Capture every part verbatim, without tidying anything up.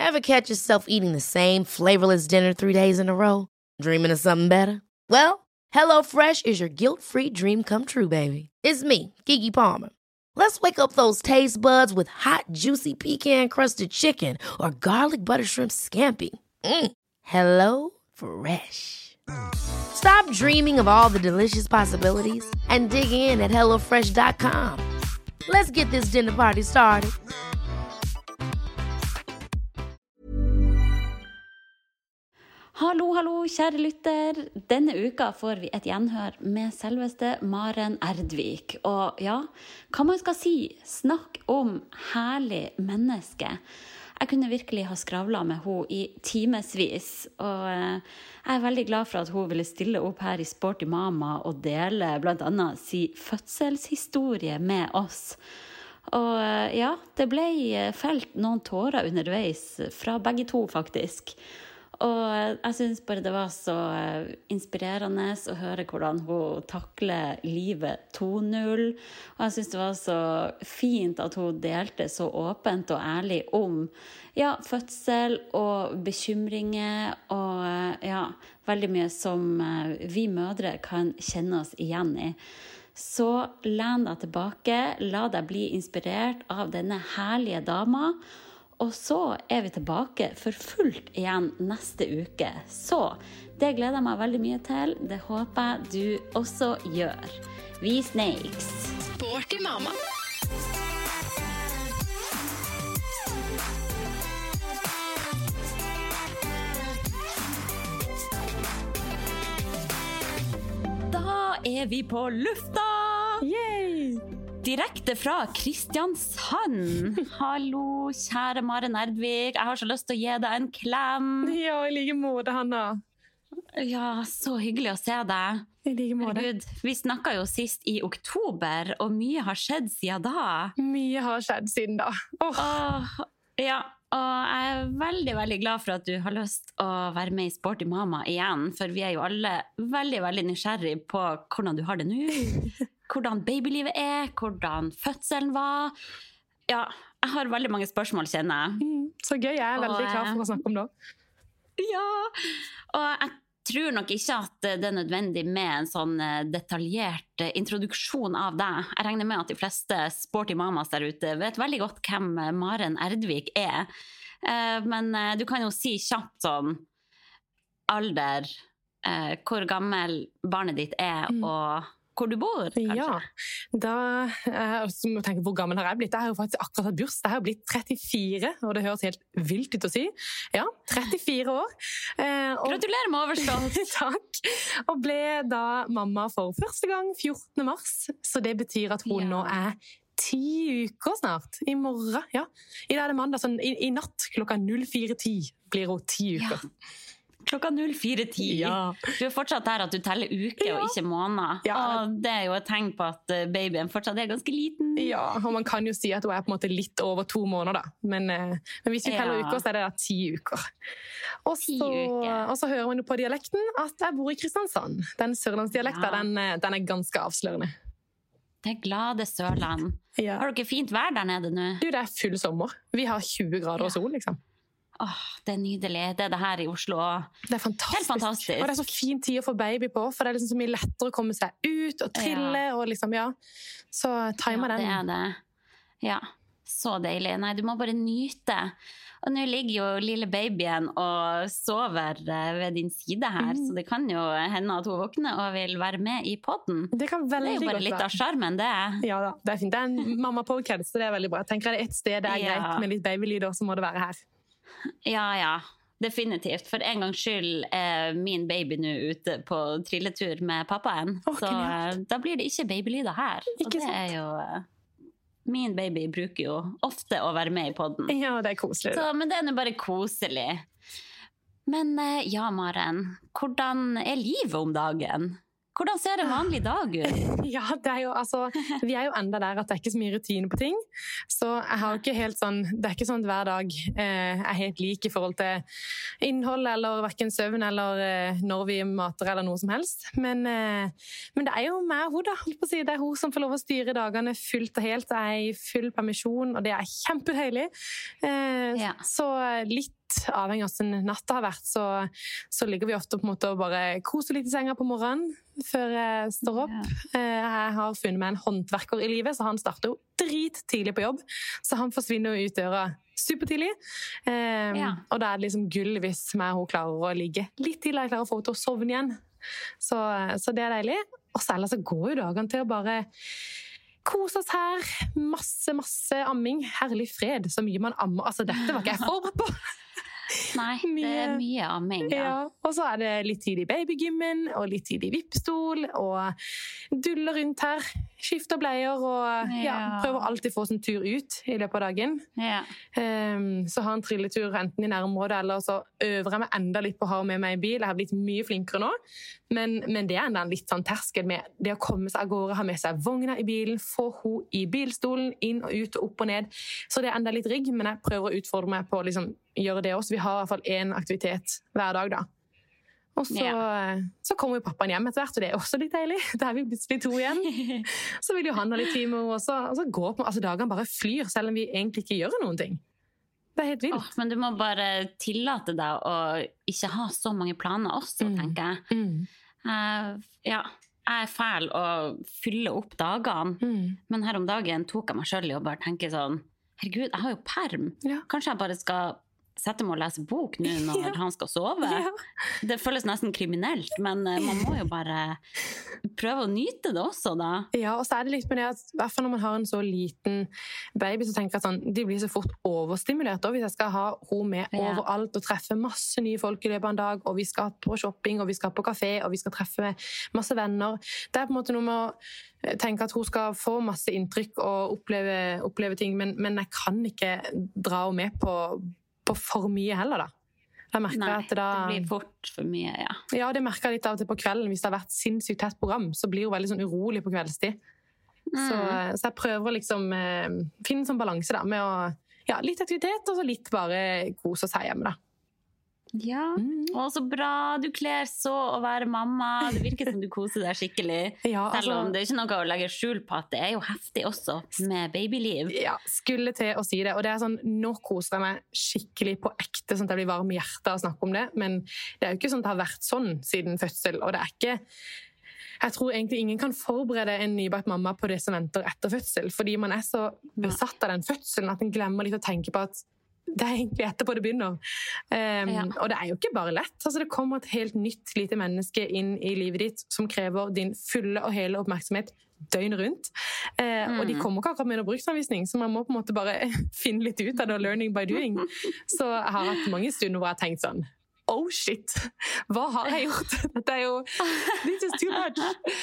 Ever catch yourself eating the same flavorless dinner three days in a row? Dreaming of something better? Well, HelloFresh is your guilt-free dream come true, baby. It's me, Keke Palmer. Let's wake up those taste buds with hot, juicy pecan-crusted chicken or garlic butter shrimp scampi. Mm. Hello Fresh. Stop dreaming of all the delicious possibilities and dig in at hello fresh dot com. Let's get this dinner party started. Hallo, hallo, kjære lytter. Denne uka får vi et gjenhør med selveste Maren Erdvik. Og ja, hva man skal si, snakk om herlig menneske. Jeg kunne virkelig ha skravlet med henne i timesvis, og jeg er veldig glad for at hun ville stille opp her i Sporty Mama og dele blant annet si fødselshistorie med oss. Og ja, det ble felt noen tårer underveis fra begge to faktisk. Og jeg synes bare det var så inspirerende å høre hvordan hun takler livet to null. Og jeg synes det var så fint at hun delte så åpent og ærlig om ja, fødsel og bekymringer og ja, veldig mye som vi mødre kan kjenne oss igjen i. Så len deg tilbake, la deg bli inspirert av denne herlige dama. Og så er vi tilbake for fullt igjen neste uke. Så det gleder jeg meg veldig mye til. Det håper jeg du også gjør. Vi snakes! Sporty Mama. Da er vi på lufta! Yay! Direkte fra Kristiansand. Hallo, kjære Maren Erdvik. Jeg har så lyst til å gi deg en klem. Ja, i like måte, Hanna. Ja, så hyggelig å se deg. I like måte. Herregud, vi snakket jo sist i oktober, og mye har skjedd siden da. Mye har skjedd siden da. Åh. Åh, ja, og jeg er veldig, veldig glad for at du har lyst å være med i Sporty Mama igjen, for vi er jo alle veldig, veldig nysgjerrig på hvordan du har det nå. Hvordan babylivet er, hvordan fødselen var. Ja, jeg har veldig mange spørsmål, kjenner jeg. Mm, så gøy, jeg er veldig og, klar for å snakke om det. Ja, og jeg tror nok ikke at det er nødvendig med en sånn detaljert introduksjon av deg. Jeg regner med at de fleste Sporty Mamas der ute vet veldig godt hvem Maren Erdvik er. Men du kan jo si kjapt sånn alder, hvor gammel barnet ditt er, mm. og hvor du bor, kanskje? Ja, da jeg må tenke hvor gammel har jeg blitt. Jeg har jo faktisk akkurat hatt bursdag. Jeg har blitt trettifire, og det høres helt vilt ut å si. Ja, trettifire år. Eh, og, gratulerer med overstått! Takk! Og ble da mamma for første gang fjortende mars, så det betyr at hun ja. Nå er ti uker snart, i morgen. Ja. I dag er det mandag, sånn, i, i natt klokka null fire ti blir hun ti uker. Ja. Klokka null fire ti. Ja. Du er fortsatt der at du teller uker ja. Og ikke måneder. Ja. Og det er jo et tegn på at babyen fortsatt er ganske liten. Ja, og man kan jo si at hun er på en måte litt over to måneder da. Men, men hvis vi teller ja. Uker, så er det da ti uker. Og så, og så hører man jo på dialekten at jeg bor i Kristiansand. Den sørlandsdialekten, ja. den, den er ganske avslørende. Det er glade Sørland. Ja. Har dere fint vær der nede nå? Du, det er full sommer. Vi har tjue grader ja. Og sol, liksom. Åh, det er nydelig. Det er det her i Oslo. Det er fantastisk. Helt fantastisk. Og det er så fin tid å få baby på, for det er liksom så mye lettere å komme seg ut og trille, ja. Og liksom, ja. Så timer ja, den. Ja, det er det. Ja, så deilig. Nei, du må bare nyte. Og nå ligger jo lille babyen og sover ved din side her, mm. så det kan jo hende at hun våkner og vil være med i podden. Det kan veldig godt være. Det er jo bare litt av skjermen, det. Ja da, det er fint. Det er en mamma-podcast, så det er veldig bra. Jeg tenker at det er et sted det er ja. Greit med litt babylyder, så må det være her. Ja, ja, definitivt. For en gangs skyld er min baby nå ute på trilletur med pappaen. Oh, så uh, da blir det ikke babylyder her. Ikke og det sant? Er jo... Uh, min baby bruker jo ofte å være med i podden. Ja, det er koselig. Så, men det er nå bare koselig. Men uh, ja, Maren, hvordan er livet om dagen? Hvordan ser en vanlig dag ut? Ja, det er jo, altså, vi er jo enda der at det er ikke så mye rutine på ting. Så jeg har jo ikke helt sånn, det er ikke sånn at hver dag eh, er helt lik i forhold til innhold, eller hverken søvn, eller eh, når vi mater, eller noe som helst. Men, eh, men det er jo meg og hun da, holdt på å si. Det er hun som får lov å styre dagene fullt og helt. Jeg er i full permisjon, og det er kjempedeilig. Eh, ja. Så litt avhengig av hvordan natta har vært, så, så ligger vi ofte på en måte og bare koser litt i senga på morgenen før jeg står opp. Ja. Jeg har funnet meg en håndverker i livet, så han starter jo drit tidlig på jobb, så han forsvinner jo ut døra supertidlig. Um, ja. Og da er det liksom gull hvis meg og hun klarer å ligge litt til, jeg klarer å få henne til å sovne igjen. Så, så det er deilig. Og så ellers så går jo dagene til å bare kose oss her. Masse, masse amming. Herlig fred, så mye man ammer. Altså, dette var ikke jeg forberedt på. Nei, det er mye amming, ja. Ja. Og så er det litt tid i babygymmen, og litt tid i vippstol, og duller rundt her, skifter bleier, og ja. Ja, prøver alltid å få sånn tur ut i løpet av dagen. Ja. Um, så har en trilletur enten i nærområdet, eller så øver jeg meg enda litt på å ha med meg i bil. Jeg har blitt mye flinkere nå, men, men det er enda litt sånn terskel med det å komme seg av gårde, ha med seg vogna i bilen, få ho i bilstolen, inn og ut og opp og ned. Så det er enda litt rigg, men jeg prøver å utfordre meg på å liksom gjøre det også. Vi har i hvert fall en aktivitet hver dag da. Og så, ja. så kommer jo pappaen hjem etter hvert, og det er også litt deilig. Da er vi plutselig to igjen. Så vil jo han ha litt tid med henne også. Og så går på, altså dagene bare flyr, selv om vi egentlig ikke gjør noen ting. Det er helt vilt. Oh, men du må bare tillate deg å ikke ha så mange planer også, mm. tenker jeg. Mm. Uh, ja, jeg er fæl å fylle opp dagene, mm. men her om dagen tok jeg meg selv i å bare tenke sånn, herregud, jeg har jo perm. Ja. Kanskje jeg bare skal sette meg og lese bok nå når ja. han skal sove. Ja. Det føles nesten kriminelt, men man må jo bare prøve å nyte det også da. Ja, og så er det litt med det at i hvert fall når man har en så liten baby, så tenker jeg sånn, de blir så fort overstimulert. Og hvis jeg skal ha henne med ja. overalt og treffe masse nye folk i løpet av en dag, og vi skal på shopping, og vi skal på kafé, og vi skal treffe masse venner, det er på en måte noe med å tenke at hun skal få masse inntrykk og oppleve, oppleve ting, men, men jeg kan ikke dra henne med på på for mye heller da. Jeg merker Nei, at da, det blir fort for mye, ja. Ja, det merker jeg litt av og til på kvelden. Hvis det har vært sinnssykt tett program, så blir hun veldig sånn urolig på kveldstid. Mm. Så, så jeg prøver å liksom eh, finne en sånn balanse da, med å, ja, litt aktivitet, og så litt bare kose oss her hjemme da. Ja, mm. Å, så bra. Du kler så å være mamma. Det virker som du koser deg skikkelig. Ja, altså, selv om det er ikke noe å legge skjul på at det er jo heftig også med babyliv. Ja, skulle til å si det. Og det er sånn, nå koser jeg meg skikkelig på ekte, sånn at jeg blir varm i hjertet å snakke om det. Men det er jo ikke sånn at det har vært sånn siden fødsel, og det er ikke... Jeg tror egentlig ingen kan forberede en nybakt mamma på det som venter etter fødsel, fordi man er så besatt av den fødselen at en glemmer litt å tenke på at det er egentlig etterpå det begynner. Um, ja. Og det er jo ikke bare lett. Altså, det kommer et helt nytt lite menneske inn i livet ditt som krever din fulle og hele oppmerksomhet døgn rundt. Uh, mm. Og de kommer ikke akkurat med noen bruksanvisning, så man må på en måte bare finne litt ut av det, learning by doing. Så jeg har hatt mange stunder hvor jeg har tenkt sånn, oh shit, hva har jeg gjort? Dette er jo, this is too much.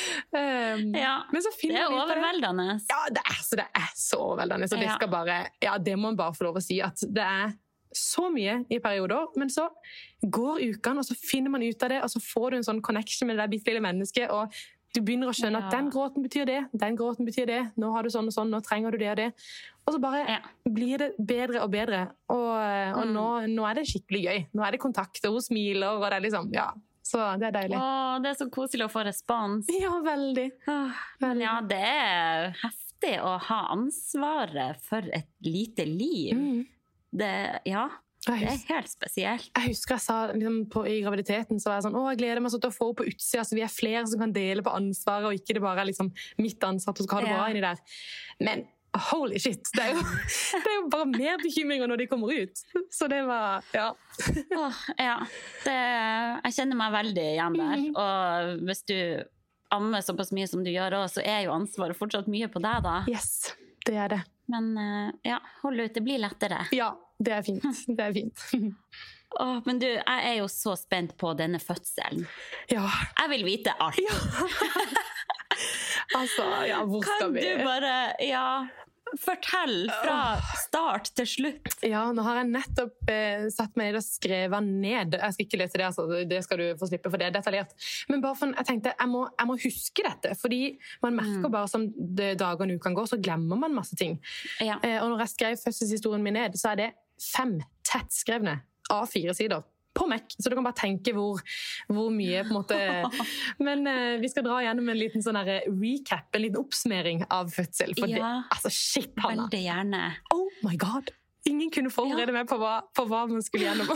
Um, ja, men så det er overveldende. Ja, det er, så det er så overveldende. Så det skal bare, ja, det må man bare få lov å si, at det er så mye i perioder, men så går ukene, og så finner man ut av det, og så får du en sånn connection med det bitte lille mennesket, og du begynner å skjønne ja. at den gråten betyr det, den gråten betyr det, nå har du sånn og sånn, nå trenger du det og det. Og så bare ja. blir det bedre og bedre. Og, og mm. nå, nå er det skikkelig gøy. Nå er det kontakt, og hun smiler, og det er liksom, ja. Så det er deilig. Åh, det er så koselig å få respons. Ja, veldig. Åh, veldig. Ja, det er heftig å ha ansvaret for et lite liv. Mm. Det, ja. Det er helt spesielt. Jeg husker jeg sa liksom, på, i graviditeten så var jeg sånn, å, jeg gleder meg så til å få på utsida, så vi er flere som kan dele på ansvaret, og ikke det bare er liksom, mitt ansvar til å ha det bra ja. inni der. Men holy shit, det er, jo, det er jo bare mer bekymringer når de kommer ut. Så det var, ja. Åh, ja, det, jeg kjenner meg veldig igjen der. Mm. Og hvis du ammer såpass mye som du gjør også, så er jo ansvaret fortsatt mye på deg da. Yes, det er det. Men ja, hold ut, det blir lettere. Ja, det er fint. Det er fint. Åh, men du, jeg er jo så spent på denne fødselen. Ja. Jeg vil vite alt. Ja. Altså, ja, hvor skal kan vi? Kan du bare, ja, Fortell fra start til slutt. Ja, nå har jeg nettopp eh, satt meg ned og skrevet ned. Jeg skal ikke lese det, altså. Det skal du få slippe, for det er detaljert. Men bare for, jeg tenkte, jeg må, jeg må huske dette, fordi man merker mm. bare som dagene uken går, så glemmer man masse ting. Ja. Eh, og når jeg skrev fødselshistorien min ned, så er det fem tettskrevne A fire sider. På Mac, så du kan bare tenke hvor, hvor mye på en måte... Men eh, vi skal dra gjennom en liten sånn her recap, en liten oppsummering av fødsel. For ja, det, altså shit, Hanna. Veldig gjerne. Oh my god. Ingen kunne forberede ja. meg på hva, på hva man skulle gjennom.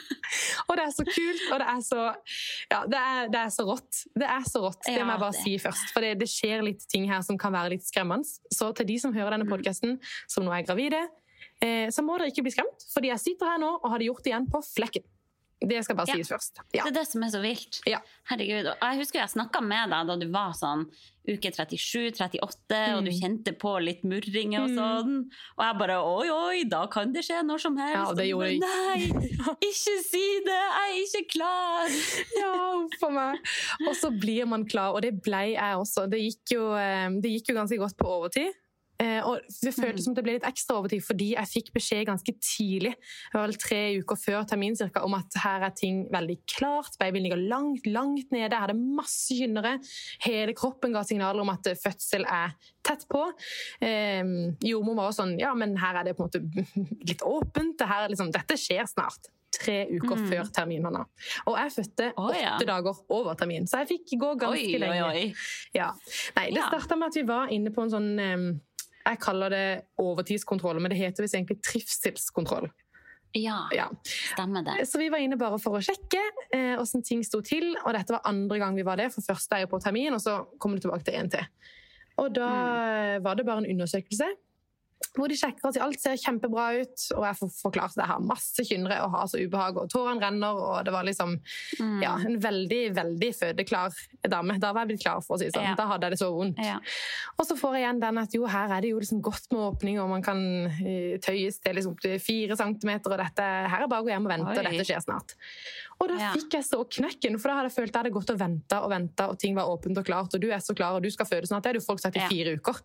Og det er så kult, og det er så... Ja, det er, det er så rått. Det er så rått, det må jeg bare si først. For det, det skjer litt ting her som kan være litt skremmende. Så til de som hører denne podcasten, som nå er gravide, eh, så må dere ikke bli skremt, fordi jeg sitter her nå og har det gjort igjen på flekken. Det skal bare sies ja. først. Ja. Det er det som er så vilt. Ja. Herregud. Og jeg husker jeg snakket med deg da du var sånn uke trettisju trettiåtte, mm. og du kjente på litt murring og sånn. Og jeg bare, oi, oi, da kan det skje når som helst. Ja, det gjorde jeg. Nei, ikke si det, jeg er ikke klar. Ja, for meg. Og så blir man klar, og det ble jeg også. Det gikk jo, det gikk jo ganske godt på overtid. Eh, og det føltes som det ble litt ekstra overtid fordi jeg fikk beskjed ganske tidlig, det var vel tre uker før termin cirka, om at her er ting veldig klart, babyen ligger langt, langt nede, jeg hadde masse kynnere, hele kroppen ga signaler om at fødsel er tett på. Eh, jordmor var også sånn, ja, men her er det på en måte litt åpent, det her er liksom, dette skjer snart. Tre uker mm. før termin, Hanna. Og jeg fødte oh, ja. åtte dager over termin, så jeg fikk gå ganske oi, lenge. Oi, oi. Ja. Nei, det startet med at vi var inne på en sånn... Um, Jeg kaller det overtidskontroll, men det heter visst egentlig trivselskontroll. Ja, ja, stemmer det. Så vi var inne bare for å sjekke eh, hvordan ting stod til, og dette var andre gang vi var det, for først er jeg på termin, og så kommer det tilbake til en til. Og da mm. var det bare en undersøkelse, hvor de sjekker at alt ser kjempebra ut, og jeg får forklart at jeg har masse kynnere og har så ubehag, og tårene renner, og det var liksom mm. ja, en veldig, veldig fødeklar dame. Da var jeg blitt klar, for å si sånn. Ja. Da hadde jeg det så vondt. Ja. Og så får jeg igjen den at jo, her er det jo liksom godt med åpning, og man kan uh, tøyes til liksom opp til fire centimeter, og dette, her er bare å gå hjem og vente, Oi. Og dette skjer snart. Og da ja. fikk jeg så knekken, for da hadde jeg følt at jeg hadde gått og ventet og ventet, og ting var åpent og klart, og du er så klar, og du skal føde snart, det er jo folk sagt i ja. fire uker.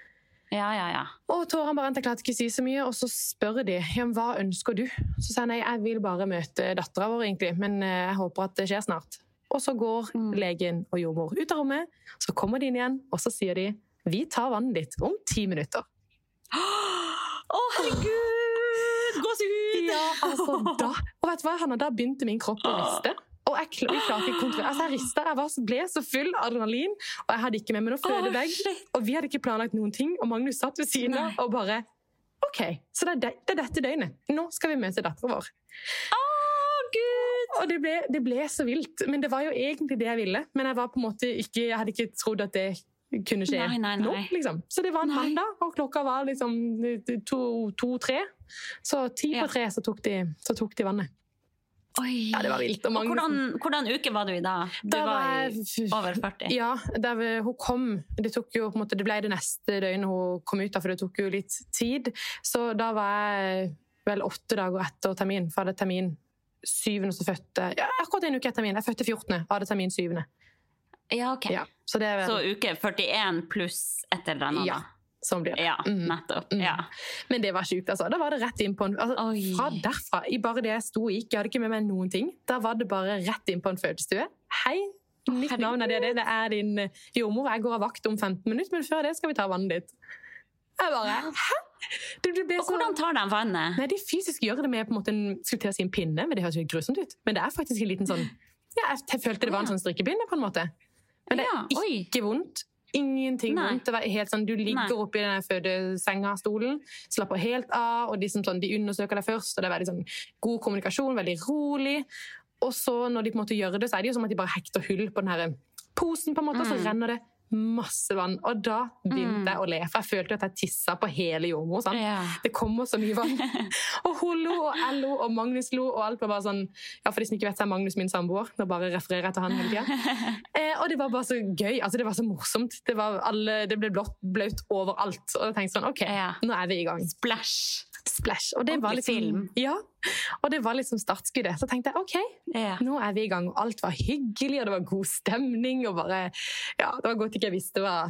Ja, ja, ja. Og Tåren bare jeg klarte ikke å si så mye, og så spør de, ja, hva ønsker du? Så sier jeg, nei, jeg vil bare møte datteren vår egentlig, men jeg håper at det skjer snart. Og så går mm. legen og jordmor ut av rommet, så kommer de inn igjen, og så sier de, vi tar vannet ditt om ti minutter. Å, oh, herregud! Gåsehud! Ja, altså da. Og vet du hva, Hanna, da begynte min kropp å riste. Og jeg, klar, jeg klarte ikke kontrollere. Altså, jeg ristet, jeg var, ble så full adrenalin, og jeg hadde ikke med meg noe fødebag, oh, og vi hadde ikke planlagt noen ting, og Magnus satt ved siden av, og bare, ok, så det er, det, det er dette døgnet. Nå skal vi møte datteren vår. Å, oh, Gud! Og det ble, det ble så vilt, men det var jo egentlig det jeg ville, men jeg var på en måte ikke, jeg hadde ikke trodd at det kunne skje nei, nei, nei. nå, liksom. Så det var en mandag, og klokka var liksom to, to tre, så ti på tre så tok de, så tok de vannet. Oi. Ja, det var vilt. Og mange... og hvordan, hvordan uke var du i da? Du da var, var i over førti. Ja, der hun kom, det tok jo på en måte, det ble det neste døgnet hun kom ut av, for det tok jo litt tid. Så da var jeg vel åtte dager etter termin, for jeg hadde termin syvende så fødte, ja, akkurat en uke etter termin, jeg fødte fjortende, jeg hadde termin syvende. Ja, ok. Ja, så, det vel... så uke førtien pluss et eller annet ja. da? Som blir det. Ja, nettopp. Mm. Ja. Men det var sykt, altså. Da var det rett inn på en... Altså, fra derfra, i bare det jeg sto og gikk, jeg hadde ikke med meg noen ting. Da var det bare rett inn på en fødestue. Hei, mitt Herregud. Navn er det, det er din jordmor. Jeg går av vakt om femten minutter, men før det skal vi ta vannet ditt. Jeg bare, hæ? Det, det og så... hvordan tar de vannet? Nei, de fysisk gjør det med på en måte en, skulle til å si en pinne, men det høres jo grusomt ut. Men det er faktisk en liten sånn... Ja, jeg følte det var en sånn strikkepinne på en måte. Men det er ja, ikke vondt. Ingenting vondt. Det var helt sånn, du ligger oppe i denne fødesenga-stolen, slapper helt av, og de, som sånn, de undersøker deg først, og det er veldig sånn, god kommunikasjon, veldig rolig. Og så når de på en måte gjør det, så er det jo som at de bare hekter hull på den her posen, på en måte, mm. og så renner det masse vann. Og da begynte jeg å le, for jeg følte at jeg tisset på hele jordmor. Sant? Ja. Det kommer så mye vann. Og hun lo, og jeg lo, og Magnus lo, og alt var bare sånn, ja, for de som ikke vet, så er Magnus min samboer, nå bare refererer jeg til han hele tiden. Eh, og det var bare så gøy, altså det var så morsomt. Det, var alle, det ble blått, bløtt overalt, og jeg tenkte sånn, ok, ja. Nå er vi i gang. Splash! Splash. Og det var liksom, film. Ja, og det var liksom startskuddet. Så tenkte jeg, ok, ja. Nå er vi i gang. Og alt var hyggelig, og det var god stemning, og bare, ja, det var godt ikke jeg visste hva,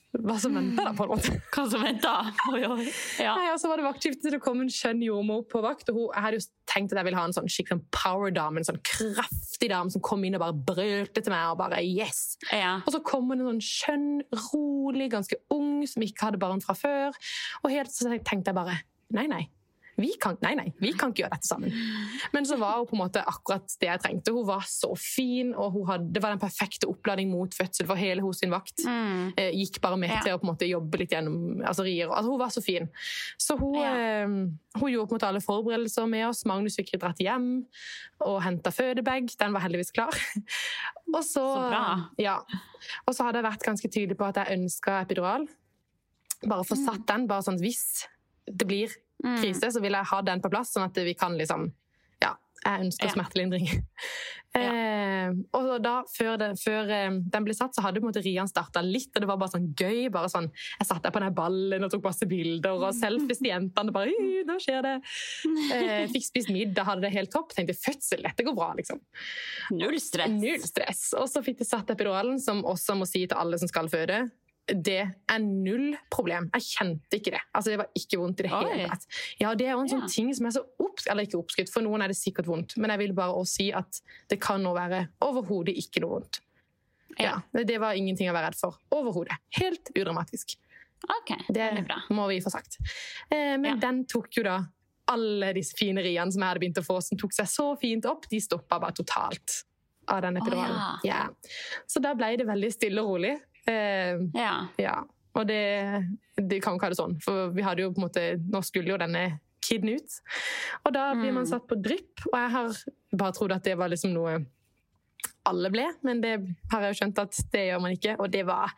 hva som ventet da, på en måte. Hva som ventet? Oi, oi. Ja. Nei, og så var det vaktskifte, det kom en skjønn jordmor på vakt, og hun, jeg hadde jo tenkt at jeg ville ha en sånn skikkelig power-dame, en sånn kraftig dame som kom inn og bare brølte til meg, og bare yes! Ja. Og så kom hun en sånn skjønn, rolig, ganske ung, som ikke hadde barn fra før, og helt så tenkte jeg bare, nei, nei. Vi kan, nei, nei, vi kan ikke gjøre dette sammen. Men så var hun på en måte akkurat det jeg trengte. Hun var så fin, og hun hadde, det var den perfekte oppladning mot fødsel for hele hos sin vakt. Mm. Eh, gikk bare med ja. til å på en måte jobbe litt gjennom altså, rier. Altså, hun var så fin. Så hun, ja. eh, hun gjorde på en måte alle forberedelser med oss. Magnus fikk dratt hjem og hentet fødebag. Den var heldigvis klar. Og så, så bra. Ja. Og så hadde jeg vært ganske tydelig på at jeg ønsket epidural. Bare få satt den, bare sånn hvis det blir krise, mm. så vil jeg ha den på plass, sånn at vi kan liksom, ja, jeg ønsker ja. smertelindring. Ja. Eh, og da, før, det, før eh, den ble satt, så hadde på en måte Rian startet litt, og det var bare sånn gøy, bare sånn, jeg satt der på den ballen og tok masse bilder, og selfies til jentene, bare, nå skjer det. Eh, fikk spist middag, hadde det helt topp, tenkte fødsel, dette går bra, liksom. Null stress. Null stress. Og så fikk de satt epiduralen, som også må si til alle som skal føde, det er null problem. Jeg kjente ikke det. Altså, det var ikke vondt i det hele tatt. Ja, det er jo en sånn ja. ting som er så oppskutt, eller ikke oppskutt, for noen er det sikkert vondt, men jeg vil bare også si at det kan nå være overhodet ikke noe vondt. Ja. ja, det var ingenting å være redd for. Overhodet. Helt udramatisk. Ok, det er bra. Må vi få sagt. Eh, men ja. den tok jo da alle disse fine riene som jeg hadde begynt å få, som tok seg så fint opp, de stoppet bare totalt av den epiduralen. Oh, ja. Ja. Så da ble det veldig stille og rolig. Eh, ja. ja, og det, det kan jo ikke ha det sånn, for vi hadde jo på en måte, nå skulle jo denne kiden ut, og da blir man satt på drypp, og jeg har bare trodd at det var liksom noe alle ble, men det har jeg jo skjønt at det gjør man ikke, og det var,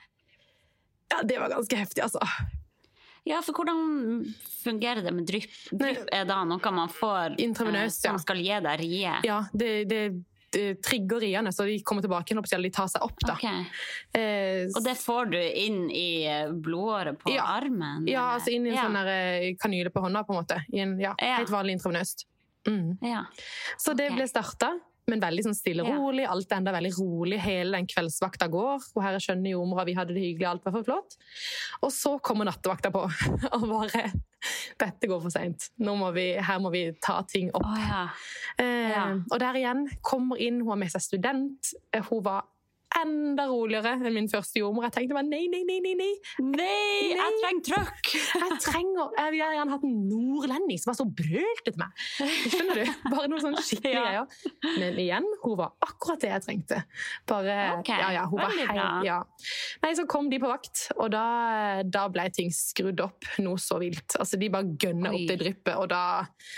ja, det var ganske heftig, altså. Ja, for hvordan fungerer det med drypp? Drypp er da noe man får intravenøst, eh, som ja. skal gi deg rie? Ja, det, det trigger riene, så de kommer tilbake når de tar seg opp da. Okay. Eh, og det får du inn i blodåret på ja. armen? Ja, eller? Altså inn i en ja. sånn der kanyle på hånda på en måte. I en, ja, ja. helt vanlig intravenøst. Mm. Ja. Så det okay. ble startet, men veldig sånn stille og rolig. Ja. Alt er enda veldig rolig. Hele den kveldsvakta går. Og her er skjønne jordmor, vi hadde det hyggelig, alt var for flott. Og så kommer nattevakta på. Og bare, dette går for sent. Nå må vi, her må vi ta ting opp. Oh, ja. Eh, ja. Og der igjen, kommer inn, hun har med seg student. Hun var enda roligere enn min første jordmor. Jeg tenkte bare, nei, nei, nei, nei, nei. Nei, jeg trenger trøkk. Jeg trenger, jeg vil gjerne hatt en nordlending som var så brølte til meg. Skjønner du? Bare noe sånn skikkelig ja. greier. Men igjen, hun var akkurat det jeg trengte. Bare, okay. ja, ja, hun Veldig var helt, ja. Nei, så kom de på vakt, og da, da ble ting skrudd opp noe så vilt. Altså, de bare gønnet opp det dryppet, og da,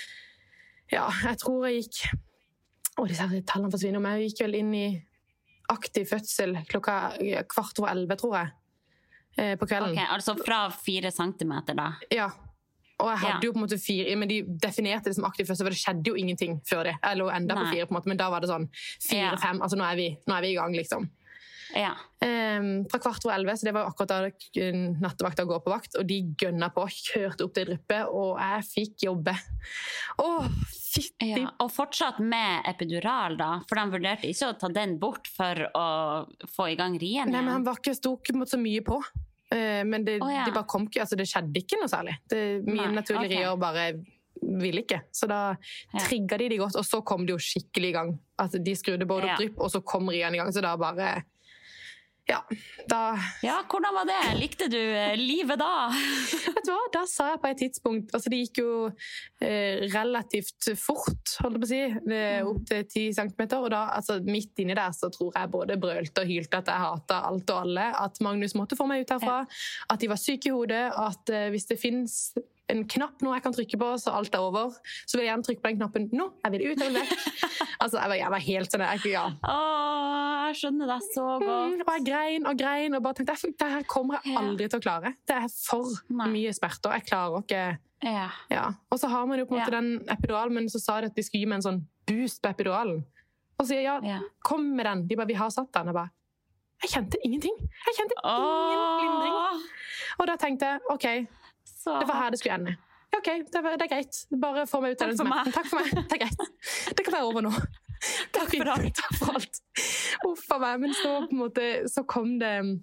ja, jeg tror jeg gikk, å, disse tallene forsvinner, men jeg gikk vel inn i aktiv fødsel klokka kvart over elleve, tror jeg, eh, på kvelden. Ok, altså fra fire centimeter da? Ja, og jeg hadde ja. jo på en måte fire, men de definerte det som aktiv fødsel, for det skjedde jo ingenting før det. Jeg lå enda Nei. på fire på en måte, men da var det sånn fire, ja. fem, altså nå er, vi, nå er vi i gang liksom. Ja. Um, fra kvart over elleve, så det var akkurat da nattevakta går på vakt, og de gønna på, kjørte opp det dryppet, og jeg fikk jobbe. Åh, fytti! Ja, og fortsatt med epidural da, for de vurderte ikke å ta den bort for å få i gang rien igjen. Nei, men han var ikke stok så mye på. Uh, men det, oh, ja. de bare kom ikke, altså det skjedde ikke noe særlig. Det, mine naturlige okay. rier bare ville ikke. Så da ja. trigget de de godt, og så kom de jo skikkelig i gang. Altså, de skrudde både opp ja. drypp, og så kom rien i gang, så da bare... Ja, da... Ja, hvordan var det? Likte du livet da? Vet du hva, da sa jeg på et tidspunkt, altså det gikk jo eh, relativt fort, holdt jeg på å si, eh, opp til ti centimeter, og da, altså midt inni der så tror jeg både brølte og hylte at jeg hatet alt og alle, at Magnus måtte få meg ut herfra, ja. at de var syke i hodet, at eh, hvis det finnes en knapp nå jeg kan trykke på, så alt er over, så vil jeg gjerne trykke på den knappen nå, jeg vil ut, jeg vil vekk. Altså, jeg var, jeg var helt sånn, jeg, ja. Åh, jeg skjønner deg så godt. Mm, og jeg grein og grein, og bare tenkte, det her kommer jeg aldri til å klare. Det er for Nei. mye smerter, jeg klarer ikke... Ja. Ja. Og så har man jo på en måte ja. den epiduralen, men så sa de at de skulle gi meg en sånn boost på epiduralen. Og så sier jeg, ja, ja, kom med den. De bare, vi har satt den. Jeg bare, jeg kjente ingenting. Jeg kjente Åh. ingen lindring. Og da tenkte jeg, ok, så. det var her det skulle ende. Ok, det er, det er greit. Bare få meg ut av den smerten. Takk for meg. Det er greit. Det kan være over nå. Takk for alt. Takk for alt. Uff av meg. Men så på en måte, så kom det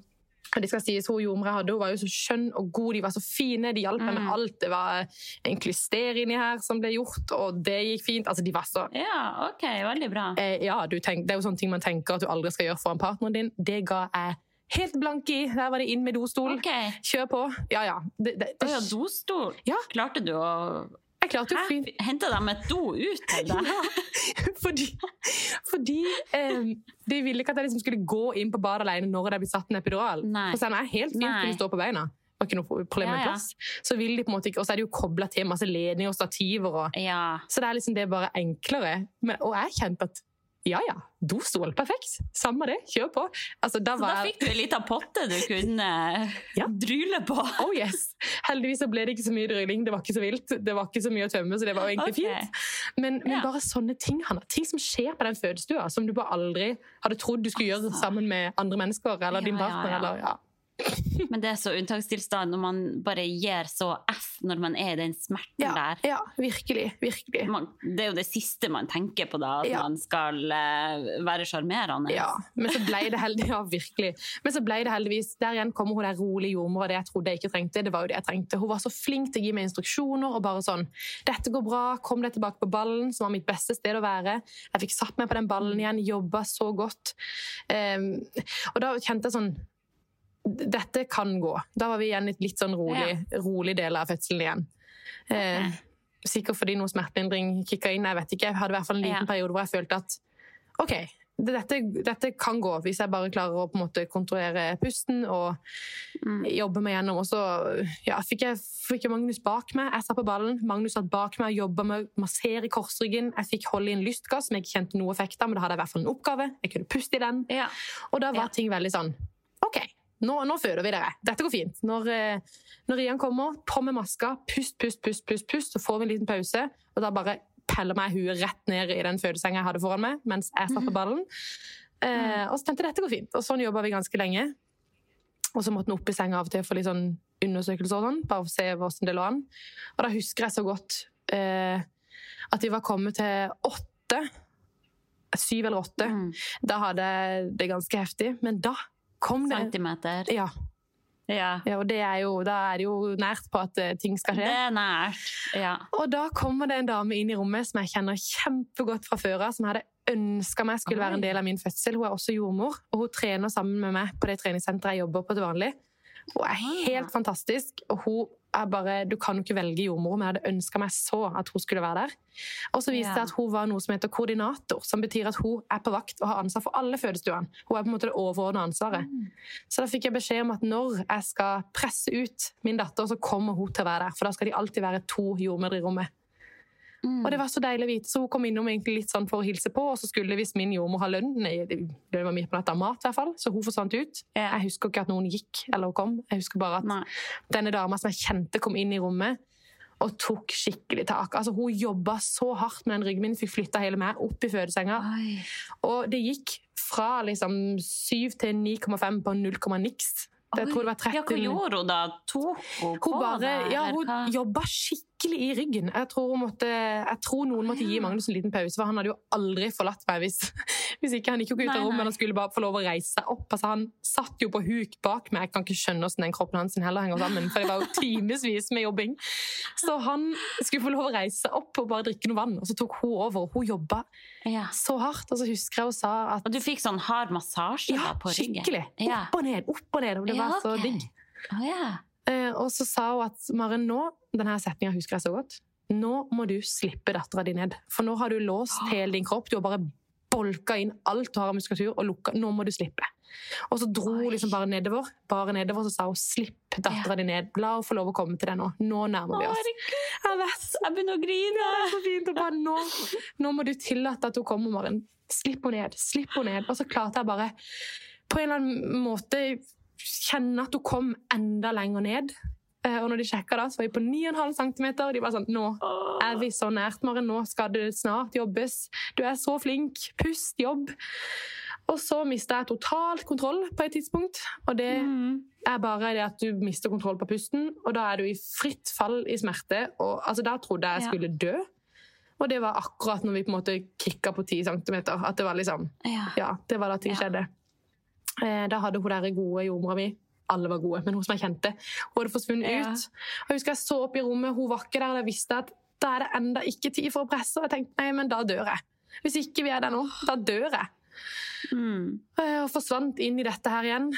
Og det skal sies, hun jordmor jeg hadde, hun var jo så skjønn og god, de var så fine, de hjalp meg med alt. Det var en klyster inni her som ble gjort, og det gikk fint. Altså, de var så... Ja, ok, veldig bra. Eh, ja, du tenk, det er jo sånne ting man tenker at du aldri skal gjøre foran partneren din. Det ga jeg helt blank i. Der var det inn med dostol. Okay. Kjør på. Ja, ja. Det, det, det... Å ja, dostol? Ja. Klarte du å... Jeg klarte jo fint. Hentet de et do ut til deg? Ja, fordi, fordi eh, de ville ikke at jeg liksom skulle gå inn på badet alene når det ble satt en epidural. Nei. For sånn er jeg helt fint til å stå på beina. Det var ikke noe problem med Ja, ja. plass. Så vil de på en måte ikke, og så er det jo koblet til masse ledninger og stativer. Og, Ja. så det er liksom det er bare enklere. Men, og jeg kjente at ja, ja, dostol, perfekt. Samme det, kjør på. Altså, da Så var... da fikk du en liten potte du kunne Ja. dryle på. Oh yes. Heldigvis så ble det ikke så mye dryling, det var ikke så vilt, det var ikke så mye å tømme, så det var jo egentlig Ok. fint. Men, men Ja. bare sånne ting, Hanna, ting som skjer på den fødestua, som du bare aldri hadde trodd du skulle gjøre sammen med andre mennesker, eller din Ja, ja, partner, ja. eller ja. Men det er så unntakstilstand når man bare gir så F når man er i den smerten Ja, der. ja, virkelig, virkelig. Man, det er jo det siste man tenker på da, at Ja. man skal eh, være sjarmerende. Ja, men så ble det heldig, ja, virkelig. Men så ble det heldigvis, der igjen kommer hun der rolig jordmor, og det jeg trodde jeg ikke trengte, det var jo det jeg trengte. Hun var så flink til å gi meg instruksjoner, og bare sånn, dette går bra, kom deg tilbake på ballen, som var mitt beste sted å være. Jeg fikk satt meg på den ballen igjen, jobbet så godt. Um, og da kjente jeg sånn, dette kan gå. Da var vi igjen i et litt sånn rolig, rolig del av fødselen igjen. Eh, sikkert fordi noe smertelindring kikket inn, jeg vet ikke. Jeg hadde i hvert fall en liten Ja. periode hvor jeg følte at ok, dette, dette kan gå hvis jeg bare klarer å på en måte kontrollere pusten og Mm. jobbe meg gjennom. Og så ja, fikk, jeg, fikk jeg Magnus bak meg. Jeg satt på ballen. Magnus satt bak meg og jobbet med å massere korsryggen. Jeg fikk holde i en lystgass som jeg ikke kjente noe effekt av, men da hadde jeg i hvert fall en oppgave. Jeg kunne puste i den. Ja. Og da var Ja. ting veldig sånn, ok, nå, nå føder vi dere. Dette går fint. Når, eh, når Ian kommer, på med maska, pust, pust, pust, pust, pust, så får vi en liten pause, og da bare peller meg huet rett ned i den fødesenga jeg hadde foran meg, mens jeg satt på ballen. Eh, og så tenkte jeg, dette går fint. Og sånn jobbet vi ganske lenge. Og så måtte den opp i senga av og til for litt sånn undersøkelser og sånn, bare for å se hvordan det lå an. Og da husker jeg så godt eh, at vi var kommet til åtte, syv eller åtte. Mm. Da hadde jeg det ganske heftig, men da kom det... Centimeter. Ja, Ja. ja, og det er jo, da er det jo nært på at eh, ting skal Det skje. er nært. Ja. Og da kommer det en dame inn i rommet som jeg kjenner kjempegodt fra før av, som jeg hadde ønsket meg skulle være en del av min fødsel. Hun er også jordmor, og hun trener sammen med meg på det treningssenteret jeg jobber på til vanlig. Hun er helt fantastisk, og hun er bare, du kan jo ikke velge jordmor, men jeg hadde ønsket meg så at hun skulle være der. Og så viste det Ja. at hun var noe som heter koordinator, som betyr at hun er på vakt og har ansvar for alle fødestuene. Hun er på en måte det overordnede ansvaret. Så da fikk jeg beskjed om at når jeg skal presse ut min datter, så kommer hun til å være der, for da skal de alltid være to jordmødre i rommet. Mm. Og det var så deilig å vite, så hun kom innom egentlig litt sånn for å hilse på, og så skulle hvis min jordmor ha lønn, nei, det var midt på natta mat i hvert fall, så hun forsvant ut. Ja. Jeg husker ikke at noen gikk eller kom, jeg husker bare at Nei. denne dama som jeg kjente kom inn i rommet, og tok skikkelig tak. Altså hun jobbet så hardt med den ryggen min, fikk flyttet hele meg opp i fødesenga, Oi. og det gikk fra liksom syv til ni komma fem på null komma niks. Jeg tror det var tretti. Ja, hva gjorde hun da? Tok hun på Hun bare, det? ja, eller hun hva? jobbet skikkelig i ryggen. Jeg tror, hun måtte, jeg tror noen måtte gi Magnus en liten pause, for han hadde jo aldri forlatt meg hvis, hvis ikke han gikk jo ikke ut Nei, av rommet, nei. men han skulle bare få lov å reise seg opp. Altså, han satt jo på huk bak meg. Jeg kan ikke skjønne hvordan den kroppen hans heller henger sammen, for det var jo timesvis med jobbing. Så han skulle få lov å reise seg opp og bare drikke noe vann, og så tok hun over, og hun jobbet Ja. så hardt, og så husker jeg hun sa at Og du fikk sånn hard massasje ja, da på ryggen? skikkelig. Ja. Opp og ned, opp og ned, og det Ja, var så ok. digg. Å ja. Eh, og så sa hun at Maren, nå, denne setningen husker jeg så godt, nå må du slippe datteren din ned. For nå har du låst hele din kropp, du har bare bolka inn alt du har av muskulatur og lukka, nå må du slippe. Og så dro hun Oi. liksom bare nedover, bare nedover, så sa hun, slipp datteren din ned, la hun få lov å komme til deg nå, nå nærmer vi oss. Herregud, Jeg vet, jeg begynner å grine! det er så fint, og bare nå, nå må du tillate at hun kommer, Maren. Slipp henne ned, slipp henne ned. Og så klarte jeg bare på en eller annen måte kjenne at hun kom enda lenger ned. Eh, Og når de sjekket da, så var vi på ni komma fem centimeter, og de var sånn, nå er vi så nært, Maren, nå skal det snart jobbes. Du er så flink, pust, jobb. Og så mistet jeg totalt kontroll på et tidspunkt, og det Mm. er bare det at du mister kontroll på pusten, og da er du i fritt fall i smerte, og altså, da trodde jeg jeg Ja. skulle dø. Og det var akkurat når vi på en måte kikket på ti centimeter, at det var liksom, Ja. ja, det var da ting Ja. skjedde. Eh, da hadde hun der gode jordmora mi alle var gode, men hun som jeg kjente, hun hadde forsvunnet Ja. ut. Og jeg husker jeg så opp i rommet, hun var ikke der, og jeg visste at da er det enda ikke tid for å presse, og jeg tenkte, nei, men da dør jeg. Hvis ikke vi er der nå, da dør jeg. Mm. Og forsvant inn i dette her igjen.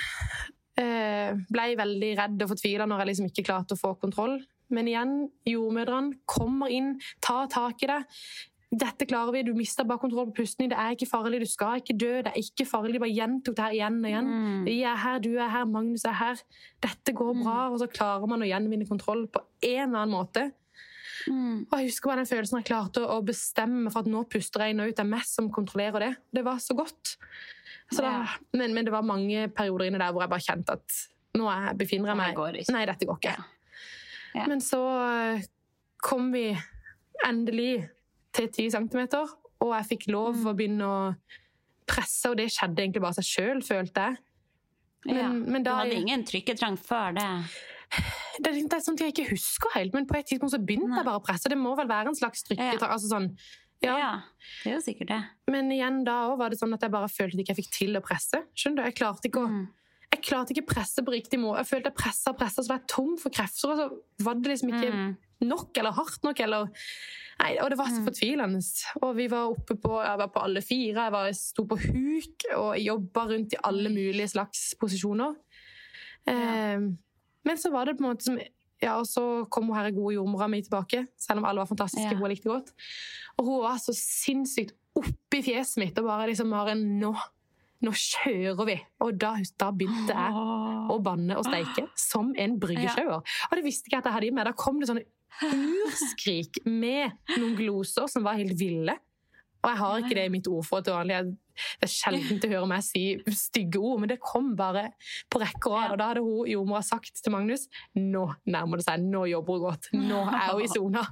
Ble veldig redd og fortvilet når jeg liksom ikke klarte å få kontroll. Men igjen, jordmødrene kommer inn, tar tak i det. Dette klarer vi, du mister bare kontroll på pusten. Det er ikke farlig, du skal ikke dø, det er ikke farlig. De bare gjentok det her igjen og igjen. Mm. Vi er her, du er her, Magnus er her. Dette går bra, og så klarer man å gjenvinne kontroll på en eller annen måte. Mm. Og jeg husker bare den følelsen jeg klarte å bestemme for at nå puster jeg inn og ut. Det er meg som kontrollerer det. Det var så godt. Så da, Ja. men, men det var mange perioder inne der hvor jeg bare kjente at nå er, befinner jeg Det meg. går ikke. Nei, dette går ikke. Ja. Ja. Men så eh, kom vi endelig til ti centimeter, og jeg fikk lov Mm. å begynne å presse, og det skjedde egentlig bare seg selv, følte jeg. Men, Ja. men da, Du hadde ingen trykketrang før det? det, det er sånt jeg ikke husker helt, men på et tidspunkt så begynte Nei. jeg bare å presse. Det må vel være en slags trykketrang, Ja. altså sånn, ja. Ja, det er jo sikkert det. Men igjen da også var det sånn at jeg bare følte at jeg ikke fikk til å presse. Skjønner du? Jeg klarte ikke å Mm. jeg klarte ikke presse på riktig måte. Jeg følte jeg presset og presset, så var jeg tom for krefter, og så var det liksom ikke Mm. nok, eller hardt nok, eller... Nei, og det var så Mm. fortvilende. Og vi var oppe på, jeg var på alle fire, jeg, var, jeg sto på huk, og jobbet rundt i alle mulige slags posisjoner. Ja. Eh, men så var det på en måte som... Ja, og så kom hun her gode jordmora mi tilbake, selv om alle var fantastiske, Ja. hun likte godt. Og hun var så sinnssykt oppi fjeset mitt, og bare liksom, Maren, nå, nå kjører vi. Og da, da begynte jeg å banne og steike som en bryggesjauer. Og det visste ikke jeg at jeg hadde i meg. Da kom det sånne urskrik med noen gloser som var helt ville. Og jeg har ikke det i mitt ordforråd til vanlig. Det er sjelden til å høre meg si stygge ord, men det kom bare på rekke og rad. Og da hadde hun jordmora sagt til Magnus, nå nærmer det seg, nå jobber hun godt, nå er hun i zona.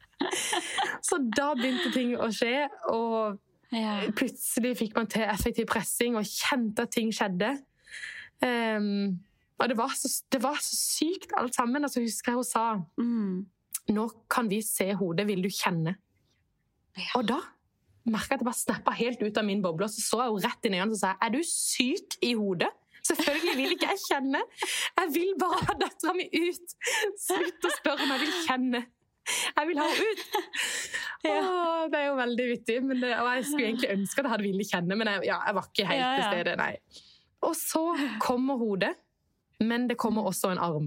Så da begynte ting å skje, og Ja. plutselig fikk man til effektiv pressing og kjente at ting skjedde. Um, og det var, så, det var så sykt alt sammen. Altså, husker jeg hun sa, Mm. nå kan vi se hodet, vil du kjenne? Ja. Og da merket jeg at det bare snappet helt ut av min boble, og så så jeg jo rett inn i øynene og sa, er du syk i hodet? Selvfølgelig vil ikke jeg kjenne. Jeg vil bare ha døtteren min ut. Slutt å spørre om jeg vil kjenne. Jeg vil ha henne ut. Ja. Åh, det er jo veldig vittig, men det, og jeg skulle egentlig ønske at jeg hadde ville kjenne, men jeg, ja, jeg var ikke helt Ja, ja. til stede, nei. Og så kommer hodet, men det kommer også en arm.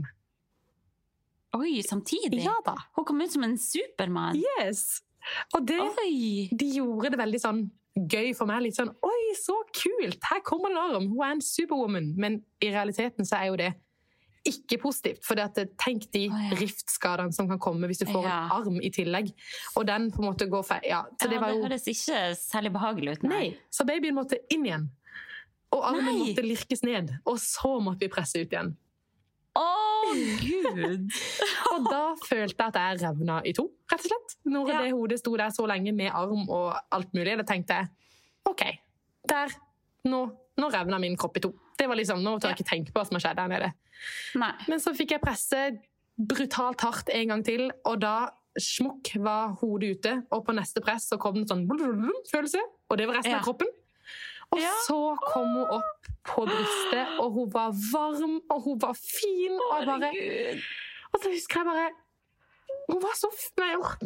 Oi, samtidig? Ja da. Hun kom ut som en supermann. Yes! Og det, Oi! de gjorde det veldig sånn gøy for meg, litt sånn, oi, så kult, her kommer en arm, hun er en superwoman, men i realiteten så er jo det ikke positivt, for tenk de Å, ja. riftskadene som kan komme hvis du får Ja. en arm i tillegg, og den på en måte går feil, ja, så Ja, det var det jo, høres ikke særlig behagelig ut. nei, så babyen måtte inn igjen, og armen Nei. måtte lirkes ned, og så måtte vi presse ut igjen. Å, Gud! Og da følte jeg at jeg revna i to, rett og slett. Når Ja. det hodet sto der så lenge med arm og alt mulig, da tenkte jeg, ok, der, nå, nå revna min kropp i to. Det var liksom, nå tør jeg ikke tenke på hva som har skjedd der nede. Nei. Men så fikk jeg presse brutalt hardt en gang til, og da smukk var hodet ute, og på neste press så kom det en sånn blum, følelse, og det var resten Ja. av kroppen. Og Ja. så kom hun opp på brystet, og hun var varm, og hun var fin, og jeg bare... Herregud. Og så husker jeg bare hun var så f- Nei, åh.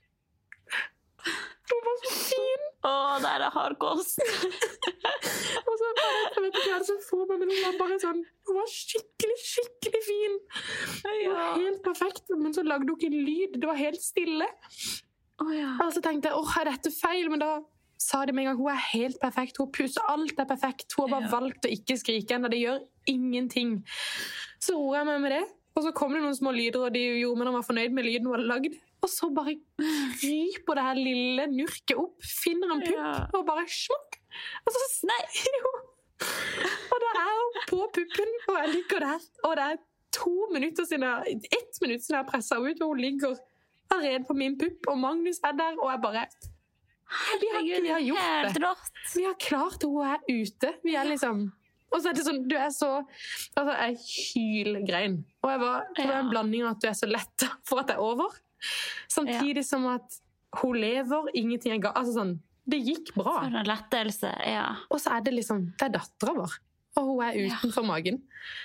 Hun var så fin. Å, der er hardkost. Og så bare, jeg vet ikke hva det som får meg, men hun var bare sånn hun var skikkelig, skikkelig fin. Hun var Ja. helt perfekt, men så lagde hun ikke en lyd. Det var helt stille. Å, ja. Og så tenkte jeg, åh, er dette feil? Men da sa de med en gang, hun er helt perfekt. Hun puser, alt er perfekt. Hun har bare Ja. valgt å ikke skrike ennå. Det gjør ingenting. Så roer jeg meg med det. Og så kom det noen små lyder, og de jordmennene var fornøyd med lyden hun hadde lagd. Og så bare kryper det her lille nurket opp, finner en pupp, Ja. og bare smukk. Og så Nei. jo. Og da er hun på puppen, og jeg ligger der. Og det er to minutter siden jeg, ett minutt siden jeg har presset henne ut, og hun ligger allerede på min pupp, og Magnus er der, og jeg bare... Vi har, ikke- vi har gjort Helt det. rått. Vi har klart det, hun er ute. Vi er liksom... Og så er det sånn, du er så... Altså, jeg hylgrein. Og jeg var, det var en Ja. blanding av at du er så lett for at det er over. Samtidig som at hun lever, ingenting er galt. Altså sånn, det gikk bra. For en lettelse, ja. Og så er det liksom, det er datteren vår. Og hun er utenfor magen.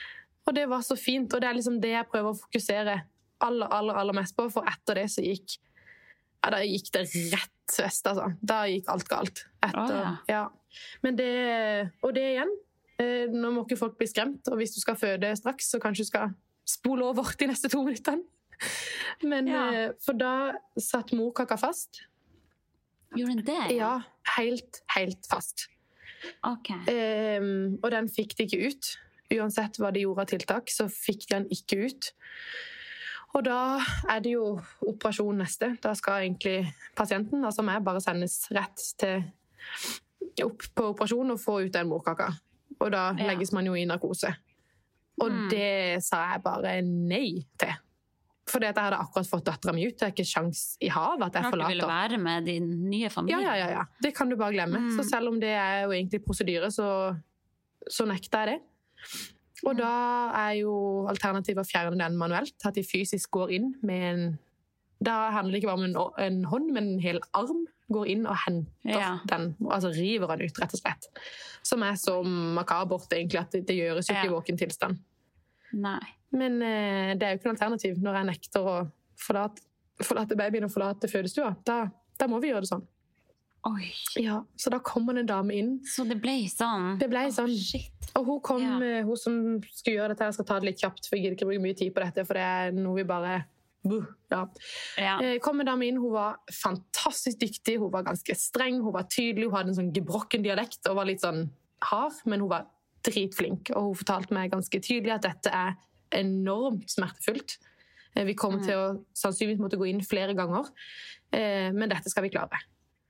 Og det var så fint, og det er liksom det jeg prøver å fokusere aller, aller, aller mest på, for etter det så gikk, ja, da gikk det rett vest, altså. Da gikk alt galt. Etter, Å, ja. ja. Men det, og det igjen, eh, nå må ikke folk bli skremt, og hvis du skal føde straks, så kanskje du skal spole over de neste to minuttene. Men, Ja. eh, for da satt morkaka fast. Gjorde den det? Ja, helt, helt fast. Ok. Um, og den fikk de ikke ut. Uansett hva de gjorde av tiltak, så fikk de den ikke ut. Og da er det jo operasjon neste. Da skal egentlig pasienten, altså meg, bare sendes rett til opp på operasjon og få ut den morkaka. Og da Ja. legges man jo i narkose. Og Mm. det sa jeg bare nei til. Fordi at jeg hadde akkurat fått datteren min ut. Det er ikke sjans i havet at jeg Klart du ville forlater. være med din nye familie. Ja, ja, ja, ja. Det kan du bare glemme. Mm. Så selv om det er jo egentlig prosedyre, så, så nekter jeg det. Og da er jo alternativet å fjerne den manuelt, at de fysisk går inn med en... Da handler det ikke bare om en, en hånd, men en hel arm går inn og henter Ja. den, altså river den ut, rett og slett. Som er så makabert egentlig, at det, det gjøres jo ikke i Ja. våken tilstand. Nei. Men eh, det er jo ikke noe alternativ når jeg nekter å forlate, forlate babyen og forlate fødestua. Da, da må vi gjøre det sånn. Oi. Ja, så da kommer det en dame inn. Så det ble sånn? Det ble Åh, sånn. shit. Og hun kom, Ja. eh, hun som skulle gjøre dette, jeg skal ta det litt kjapt, for jeg gidder ikke bruke mye tid på dette, for det er noe vi bare... Buh, ja. Ja. Eh, kom en dame inn, hun var fantastisk dyktig, hun var ganske streng, hun var tydelig, hun hadde en sånn gebrokken dialekt og var litt sånn hard, men hun var dritflink, og hun fortalte meg ganske tydelig at dette er enormt smertefullt. Eh, vi kommer Mm. til å sannsynligvis måtte gå inn flere ganger, eh, men dette skal vi klare.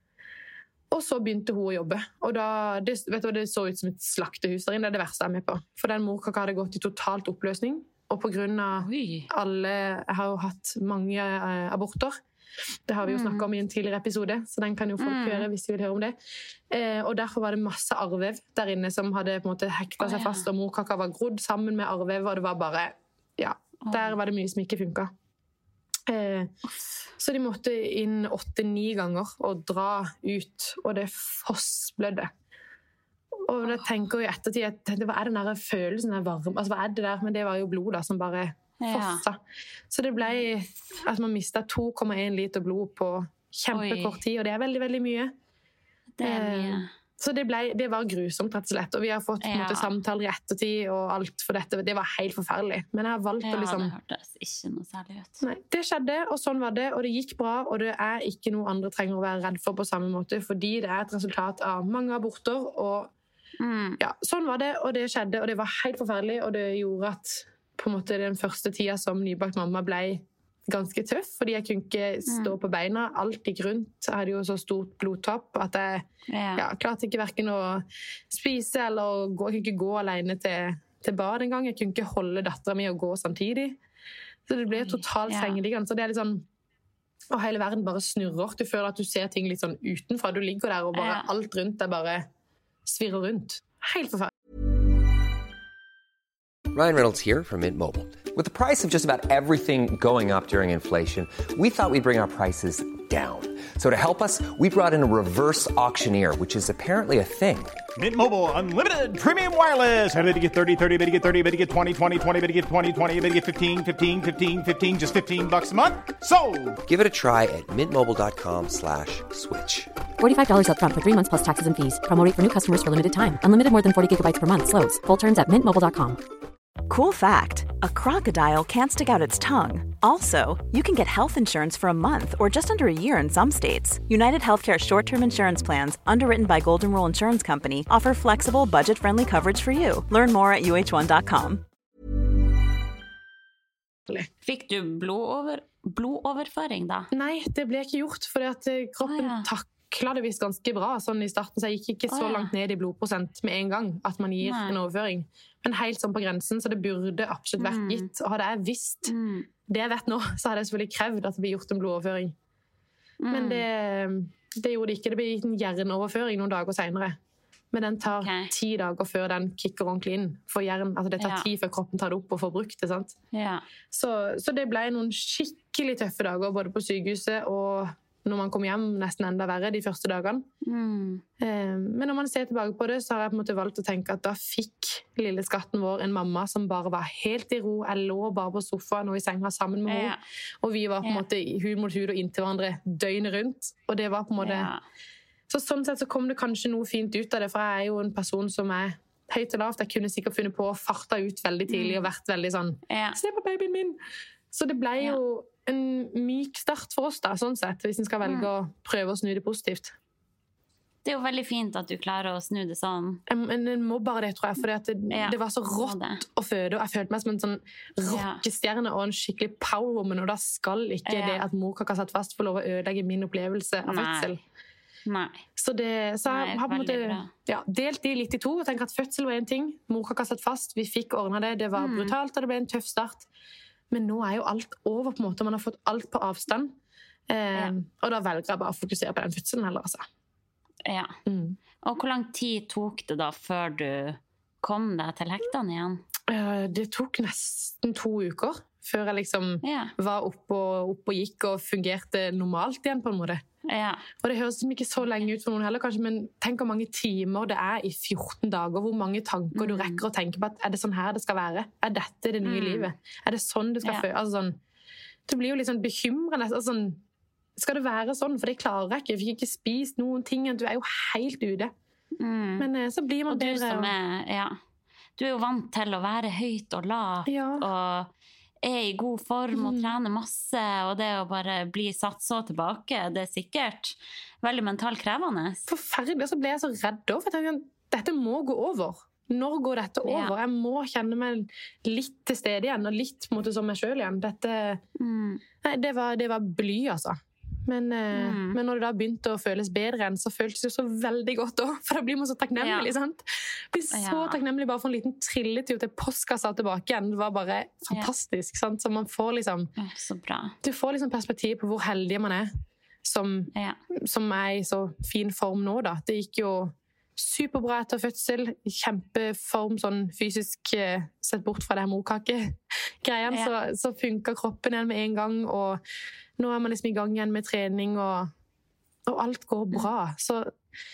Og så begynte hun å jobbe, og da, det, vet du, hva, det så ut som et slaktehus der inne, det er det verste jeg er med på. For den morkaka hadde gått i totalt oppløsning, og på grunn av Oi. alle, jeg har jo hatt mange eh, aborter. Det har vi jo Mm. snakket om i en tidligere episode, så den kan jo folk Mm. høre hvis de vil høre om det. Eh, og derfor var det masse arvev der inne som hadde på en måte hekta Å, seg ja. fast, og morkaka var grodd sammen med arvev, og det var bare, ja, Oi. der var det mye som ikke funket. Eh, så de måtte inn åtte-ni ganger og dra ut, og det fossblødde. Og jeg tenker jo i ettertid at det var den der følelsen av varm, altså hva er det der, men det var jo blod da som bare Ja. fossa. Så det ble at man mistet to komma en liter blod på kjempekort tid, og det er veldig, veldig mye. Det er mye. Eh, Så det, ble, det var grusomt, rett og slett. Og vi har fått på en Ja. måte, samtaler i ettertid og alt for dette. Det var helt forferdelig. Men jeg har valgt Ja, å liksom... det hørtes ikke noe særlig ut. Nei, det skjedde, og sånn var det, og det gikk bra, og det er ikke noe andre trenger å være redd for på samme måte, fordi det er et resultat av mange aborter, og Mm. ja, sånn var det, og det skjedde, og det var helt forferdelig, og det gjorde at på en måte den første tida som nybakt mamma ble ganske tøff, fordi jeg kunne ikke stå på beina, alt gikk rundt, jeg hadde jo så stort blodtopp at jeg Ja. ja, klarte ikke hverken å spise eller gå, jeg kunne ikke gå alene til, til bad en gang, jeg kunne ikke holde datteren min og gå samtidig, så det ble Oi, totalt ja. sengeliggende, så det er litt sånn, og hele verden bare snurrer, du føler at du ser ting litt sånn utenfra, du ligger der og bare Ja. alt rundt deg bare svirrer rundt, helt forferdelig. Ryan Reynolds here from Mint Mobile. With the price of just about everything going up during inflation, we thought we'd bring our prices down. So to help us, we brought in a reverse auctioneer, which is apparently a thing. Mint Mobile Unlimited Premium Wireless. How to get thirty, thirty, how to get thirty, how to get twenty, twenty, twenty, how to get twenty, twenty, how to get fifteen, fifteen, fifteen, fifteen, just fifteen bucks a month? Sold! Give it a try at mintmobile.com slash switch. forty-five dollars up front for three months plus taxes and fees. Promo rate for new customers for limited time. Unlimited more than forty gigabytes per month. Slows full terms at mint mobile dot com. Cool fact, a crocodile can't stick out its tongue. Also, you can get health insurance for a month or just under a year in some states. United Healthcare short-term insurance plans, underwritten by Golden Rule Insurance Company, offer flexible, budget-friendly coverage for you. Learn more at u h one dot com. Fikk du blodover, blodoverføring da? Nei, det ble ikke gjort, fordi at eh, kroppen Ah, ja. takla det visst ganske bra sånn i starten, så jeg gikk ikke så Ah, ja. langt ned i blodprosent med en gang at man gir Nei. en overføring. Men helt sånn på grensen, så det burde absolutt vært Mm. gitt. Og hadde jeg visst Mm. det jeg vet nå, så hadde jeg selvfølgelig krevd at det ble gjort en blodoverføring. Mm. Men det, det gjorde det ikke. Det ble gitt en hjerneoverføring noen dager senere. Men den tar Ok. ti dager før den kicker ordentlig inn. For hjernen, altså det tar Ja. tid før kroppen tar det opp og får brukt det, sant? Ja. Så, så det ble noen skikkelig tøffe dager både på sykehuset og når man kom hjem, nesten enda verre de første dagene. Mm. Eh, men når man ser tilbake på det, så har jeg på en måte valgt å tenke at da fikk lille skatten vår en mamma som bare var helt i ro. Jeg lå bare på sofaen og i senga sammen med henne. Ja. Og vi var på en Ja. måte hud mot hud og inntil hverandre døgnet rundt. Og det var på en måte... Ja. Så sånn sett så kom det kanskje noe fint ut av det, for jeg er jo en person som er høyt og lavt. Jeg kunne sikkert funnet på å farte ut veldig tidlig og vært veldig sånn, Ja. se på babyen min! Så det ble jo en myk start for oss da, sånn sett, hvis en skal velge å prøve å snu det positivt. Det er jo veldig fint at du klarer å snu det sånn. Men en må bare det, tror jeg, for det, Ja, det var så må rått det. å føde, og jeg følte meg som en sånn rockestjerne og en skikkelig powerwoman, og da skal ikke Ja. det at morkaka satt fast få lov å ødelegge min opplevelse av Nei. fødsel. Nei. Så, det, så jeg Nei, har på en måte veldig bra. ja, delt de litt i to, og tenker at fødsel var en ting, morkaka satt fast, vi fikk ordnet det, det var Mm. brutalt, og det ble en tøff start. Men nå er jo alt over, på en måte, man har fått alt på avstand. Eh, Ja. Og da velger jeg bare å fokusere på den fødselen heller, altså. Ja. Mm. Og hvor lang tid tok det da før du kom deg til hektene igjen? Eh, Det tok nesten to uker før jeg liksom Ja. var oppe og, opp og gikk og fungerte normalt igjen, på en måte. Ja. Og det høres ikke så lenge ut for noen heller, kanskje, men tenk hvor mange timer det er i fjorten dager, hvor mange tanker du rekker å tenke på at er det sånn her det skal være? Er dette det nye Mm. livet? Er det sånn det skal Ja. føles? Altså sånn, du blir jo litt sånn bekymret. Altså sånn, skal det være sånn? For det klarer jeg ikke. Jeg fikk ikke spist noen ting. Du er jo helt ute. Mm. Men eh, så blir man Og du bedre. som og- er, ja. Du er jo vant til å være høyt og lavt, Ja. og er i god form og Mm. trener masse, og det å bare bli satt så tilbake, det er sikkert veldig mentalt krevende. Forferdelig. Og så ble jeg så redd da, for jeg tenkte, dette må gå over. Når går dette over? Ja. Jeg må kjenne meg litt til stede igjen, og litt på en måte som meg selv igjen. Dette, Mm. nei, det var, det var bly, altså. Men, eh, Mm. men når det da begynte å føles bedre igjen, så føltes det jo så veldig godt også, for da blir man så takknemlig, Ja. sant? Blir så Ja. takknemlig bare for en liten trilletur til postkassa tilbake igjen. Det var bare fantastisk, sant? Så man får liksom, Å, så bra. du får liksom perspektiv på hvor heldig man er, som, Ja. som er i så fin form nå da. Det gikk jo superbra etter fødsel, kjempeform sånn fysisk, eh, sett bort fra det her morkake-greien, Ja. så, så funker kroppen igjen med en gang, og nå er man liksom i gang igjen med trening, og, og alt går bra. Så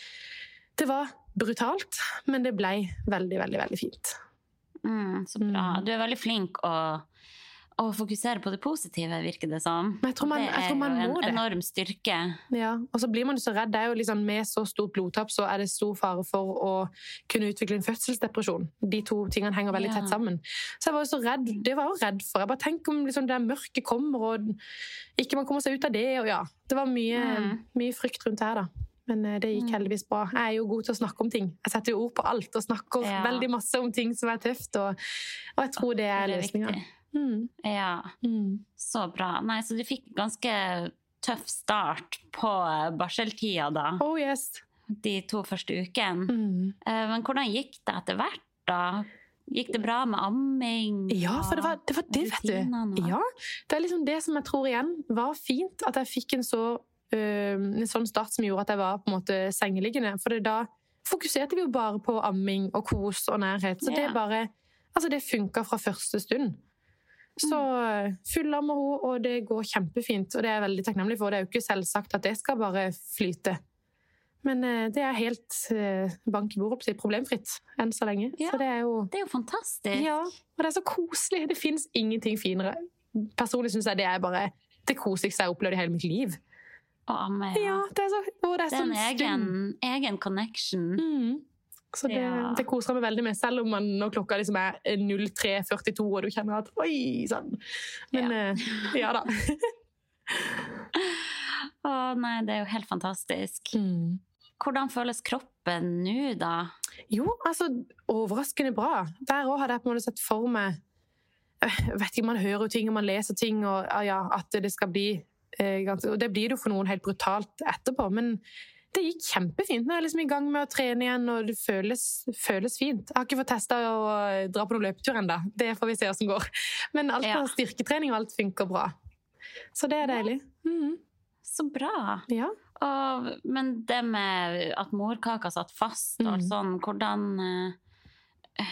det var brutalt, men det ble veldig, veldig, veldig fint. Mm, så bra. Mm. Du er veldig flink å, å fokusere på det positive, virker det som. Men jeg tror man- det jeg er tror man jo må en det. enorm styrke. Ja, og så blir man jo så redd. Det er jo liksom, med så stort blodtapp så er det stor fare for å kunne utvikle en fødselsdepresjon. De to tingene henger veldig Ja. tett sammen. Så jeg var jo så redd. Det var jeg jo redd for. Jeg bare tenk om liksom, det mørke kommer, og ikke man kommer seg ut av det. Og ja, det var mye, Mm. mye frykt rundt her da. Men eh, det gikk heldigvis bra. Jeg er jo god til å snakke om ting. Jeg setter jo ord på alt og snakker Ja. veldig masse om ting som er tøft. Og, og jeg tror det er, Det er løsningen. viktig. Mm. Ja, Mm. så bra. Nei, så du fikk ganske tøff start på barseltida da, Oh yes. de to første ukene. Mm. Eh, Men hvordan gikk det etter hvert da? Gikk det bra med amming? Ja, for det var det, var det vet rutinene du. og- Ja, det er liksom det som jeg tror igjen var fint, at jeg fikk en så øh, en sånn start som gjorde at jeg var på en måte sengeliggende. For det, da fokuserte vi jo bare på amming og kos og nærhet. Så Ja. det bare, altså det funket fra første stund. Så øh, fullammer hun, og det går kjempefint. Og det er jeg veldig takknemlig for. Det er jo ikke selvsagt at det skal bare flyte. Men øh, det er helt øh, bank i bordet, si, problemfritt enn så lenge. Ja. Så det er jo... Det er jo fantastisk. Ja, og det er så koselig. Det finnes ingenting finere. Personlig synes jeg det er bare det koseligste jeg har opplevd i hele mitt liv. Å amme, Ja, det er så, og det er Det er en sånn egen, stund. egen connection. Mm. Så det, Ja. det koser jeg meg veldig med, selv om man, når klokka liksom er null tre førtito, og du kjenner at, oi, sånn. Men ja, ja da. Å nei, det er jo helt fantastisk. Mm. Hvordan føles kroppen nå da? Jo, altså, overraskende bra. Der også hadde jeg på en måte sett for meg, jeg vet ikke, man hører jo ting, og man leser ting, og ja, at det skal bli, eh, ganske, og det blir det jo for noen helt brutalt etterpå, men det gikk kjempefint. Nå er jeg liksom i gang med å trene igjen, og det føles, føles fint. Jeg har ikke fått testet å dra på noen løpetur enda. Det får vi se hvordan det går. Men alt Ja. av styrketrening og alt funker bra. Så det er deilig. Mhm. Så bra. Ja. Og, men det med at morkaka satt fast og alt Mm. sånn, hvordan, eh,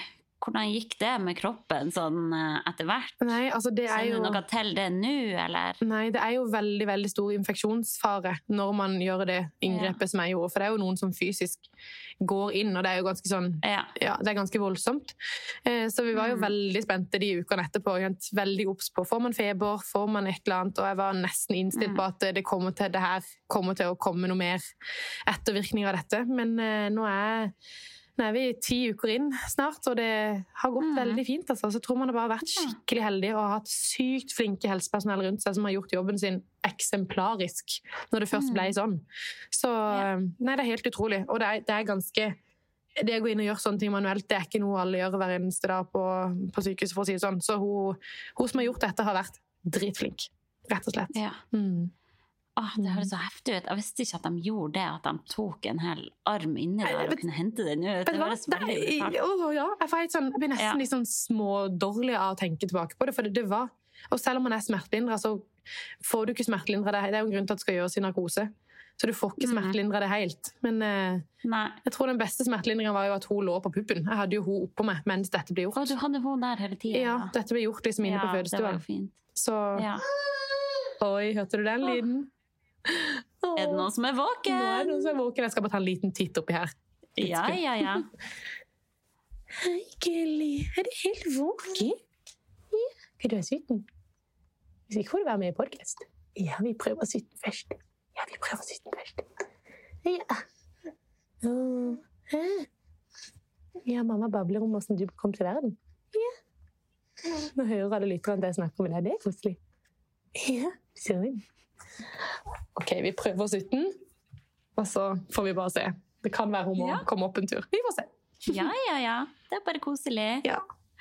hvordan gikk det med kroppen sånn etter hvert? Nei, altså det er jo... Ser du noe til det nå, eller? Nei, det er jo veldig, veldig stor infeksjonsfare når man gjør det inngrepet ja. Som jeg gjorde, for det er jo noen som fysisk går inn, og det er jo ganske sånn, ja, ja det er ganske voldsomt. Eh, så vi var jo mm. veldig spente de ukene etterpå, veldig obs på, får man feber, får man et eller annet, og jeg var nesten innstilt mm. på at det kommer til det her, kommer til å komme noe mer ettervirkninger av dette, men eh, nå er Nå er vi ti uker inn snart, og det har gått mm. veldig fint. Altså. Så jeg tror man har bare vært skikkelig heldig og hatt sykt flinke helsepersonell rundt seg som har gjort jobben sin eksemplarisk når det først ble sånn. Så nei, det er helt utrolig. Og det er, det er ganske... Det å gå inn og gjøre sånne ting manuelt, det er ikke noe alle gjør hver eneste dag på, på sykehuset, for å si det sånn. Så hun, hun som har gjort dette har vært dritflink, rett og slett. Ja. Mm. Åh, det høres så heftig ut. Jeg visste ikke at de gjorde det, at de tok en hel arm inni der og kunne hente den ut. Det høres veldig brutalt. Å, ja, jeg, får sånn, jeg blir nesten ja. Litt sånn smådårlig av å tenke tilbake på det, for det, det var... Og selv om man er smertelindret, så får du ikke smertelindret det. Det er jo en grunn til at det skal gjøres i narkose. Så du får ikke smertelindret det helt. Men eh, jeg tror den beste smertelindringen var jo at hun lå på puppen. Jeg hadde jo hun oppå meg mens dette ble gjort. Og du hadde hun der hele tiden? Ja, dette ble gjort liksom inne ja, på fødestuen. Ja, det var fint. Så... Ja. Oi, hørte du den lyden? Oh. Er det noen som er våken? Nå er det noen som er våken. Jeg skal bare ta en liten titt oppi her. Ja, ja, ja. Hei, Kelly. Er du helt våken? Ja. Skal du ha sytten? Hvis ikke får du være med i podcast. Ja, vi prøver sytten først. Ja, vi prøver sytten først. Ja. Oh. Hæ? Ja, mamma babler om hvordan du kom til verden. Ja. Nå hører alle lytterne at jeg snakker med deg. Det er koselig. Ja, sånn. Ok, vi prøver sytten, og så får vi bare se. Det kan være hun må ja. Komme opp en tur. Vi får se. Ja, ja, ja. Det er bare koselig. Ja.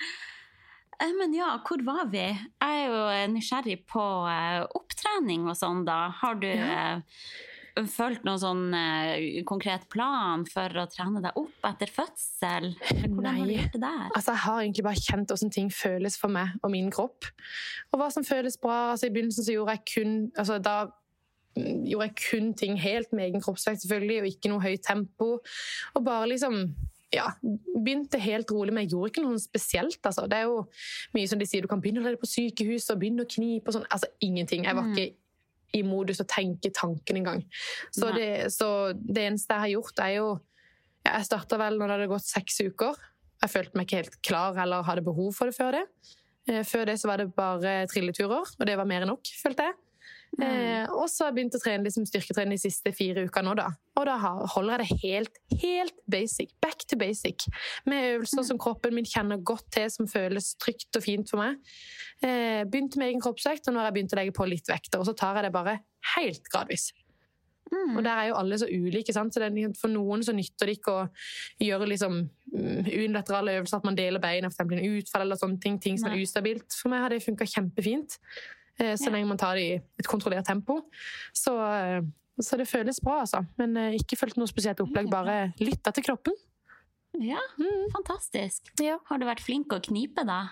Men ja, hvor var vi? Jeg er jo nysgjerrig på opptrening og sånn da. Har du ja. Følt noen sånn konkret plan for å trene deg opp etter fødsel? Hvordan Nei. Har du gjort det der? Altså, jeg har egentlig bare kjent hvordan ting føles for meg og min kropp. Og hva som føles bra. Altså, i begynnelsen så gjorde jeg kun... Altså, da gjorde jeg kun ting helt med egen kroppsvekt, selvfølgelig, og ikke noe høyt tempo. Og bare liksom... Ja, begynte helt rolig, men jeg gjorde ikke noe spesielt. Altså. Det er jo mye som de sier, du kan begynne allerede på sykehus og begynne å knipe og sånn. Altså, ingenting. Jeg var ikke i modus å tenke tanken en gang. Så det, så det eneste jeg har gjort er jo... Ja, jeg startet vel når det hadde gått seks uker. Jeg følte meg ikke helt klar eller hadde behov for det før det. Før det så var det bare trilleturer, og det var mer enn nok, følte jeg. Mm. Eh, og så har jeg begynt å trene liksom styrketrene de siste fire uker nå da. Og da holder jeg det helt, helt basic. Back to basic. Med øvelser mm. som kroppen min kjenner godt til, som føles trygt og fint for meg. Eh, begynte med egen kroppsvekt, og nå har jeg begynt å legge på litt vekter, og så tar jeg det bare helt gradvis. Mm. Og der er jo alle så ulike, sant? Så det er, for noen så nytter det ikke å gjøre liksom unilaterale øvelser, at man deler beina, for eksempel en utfall eller sånne ting, ting som Nei. Er ustabilt. For meg har det funket kjempefint. Så lenge man tar det i et kontrollert tempo. Så, så det føles bra, altså. Men ikke følt noe spesielt opplegg, bare lytta til kroppen. Ja, mm. fantastisk. Ja. Har du vært flink å knipe da?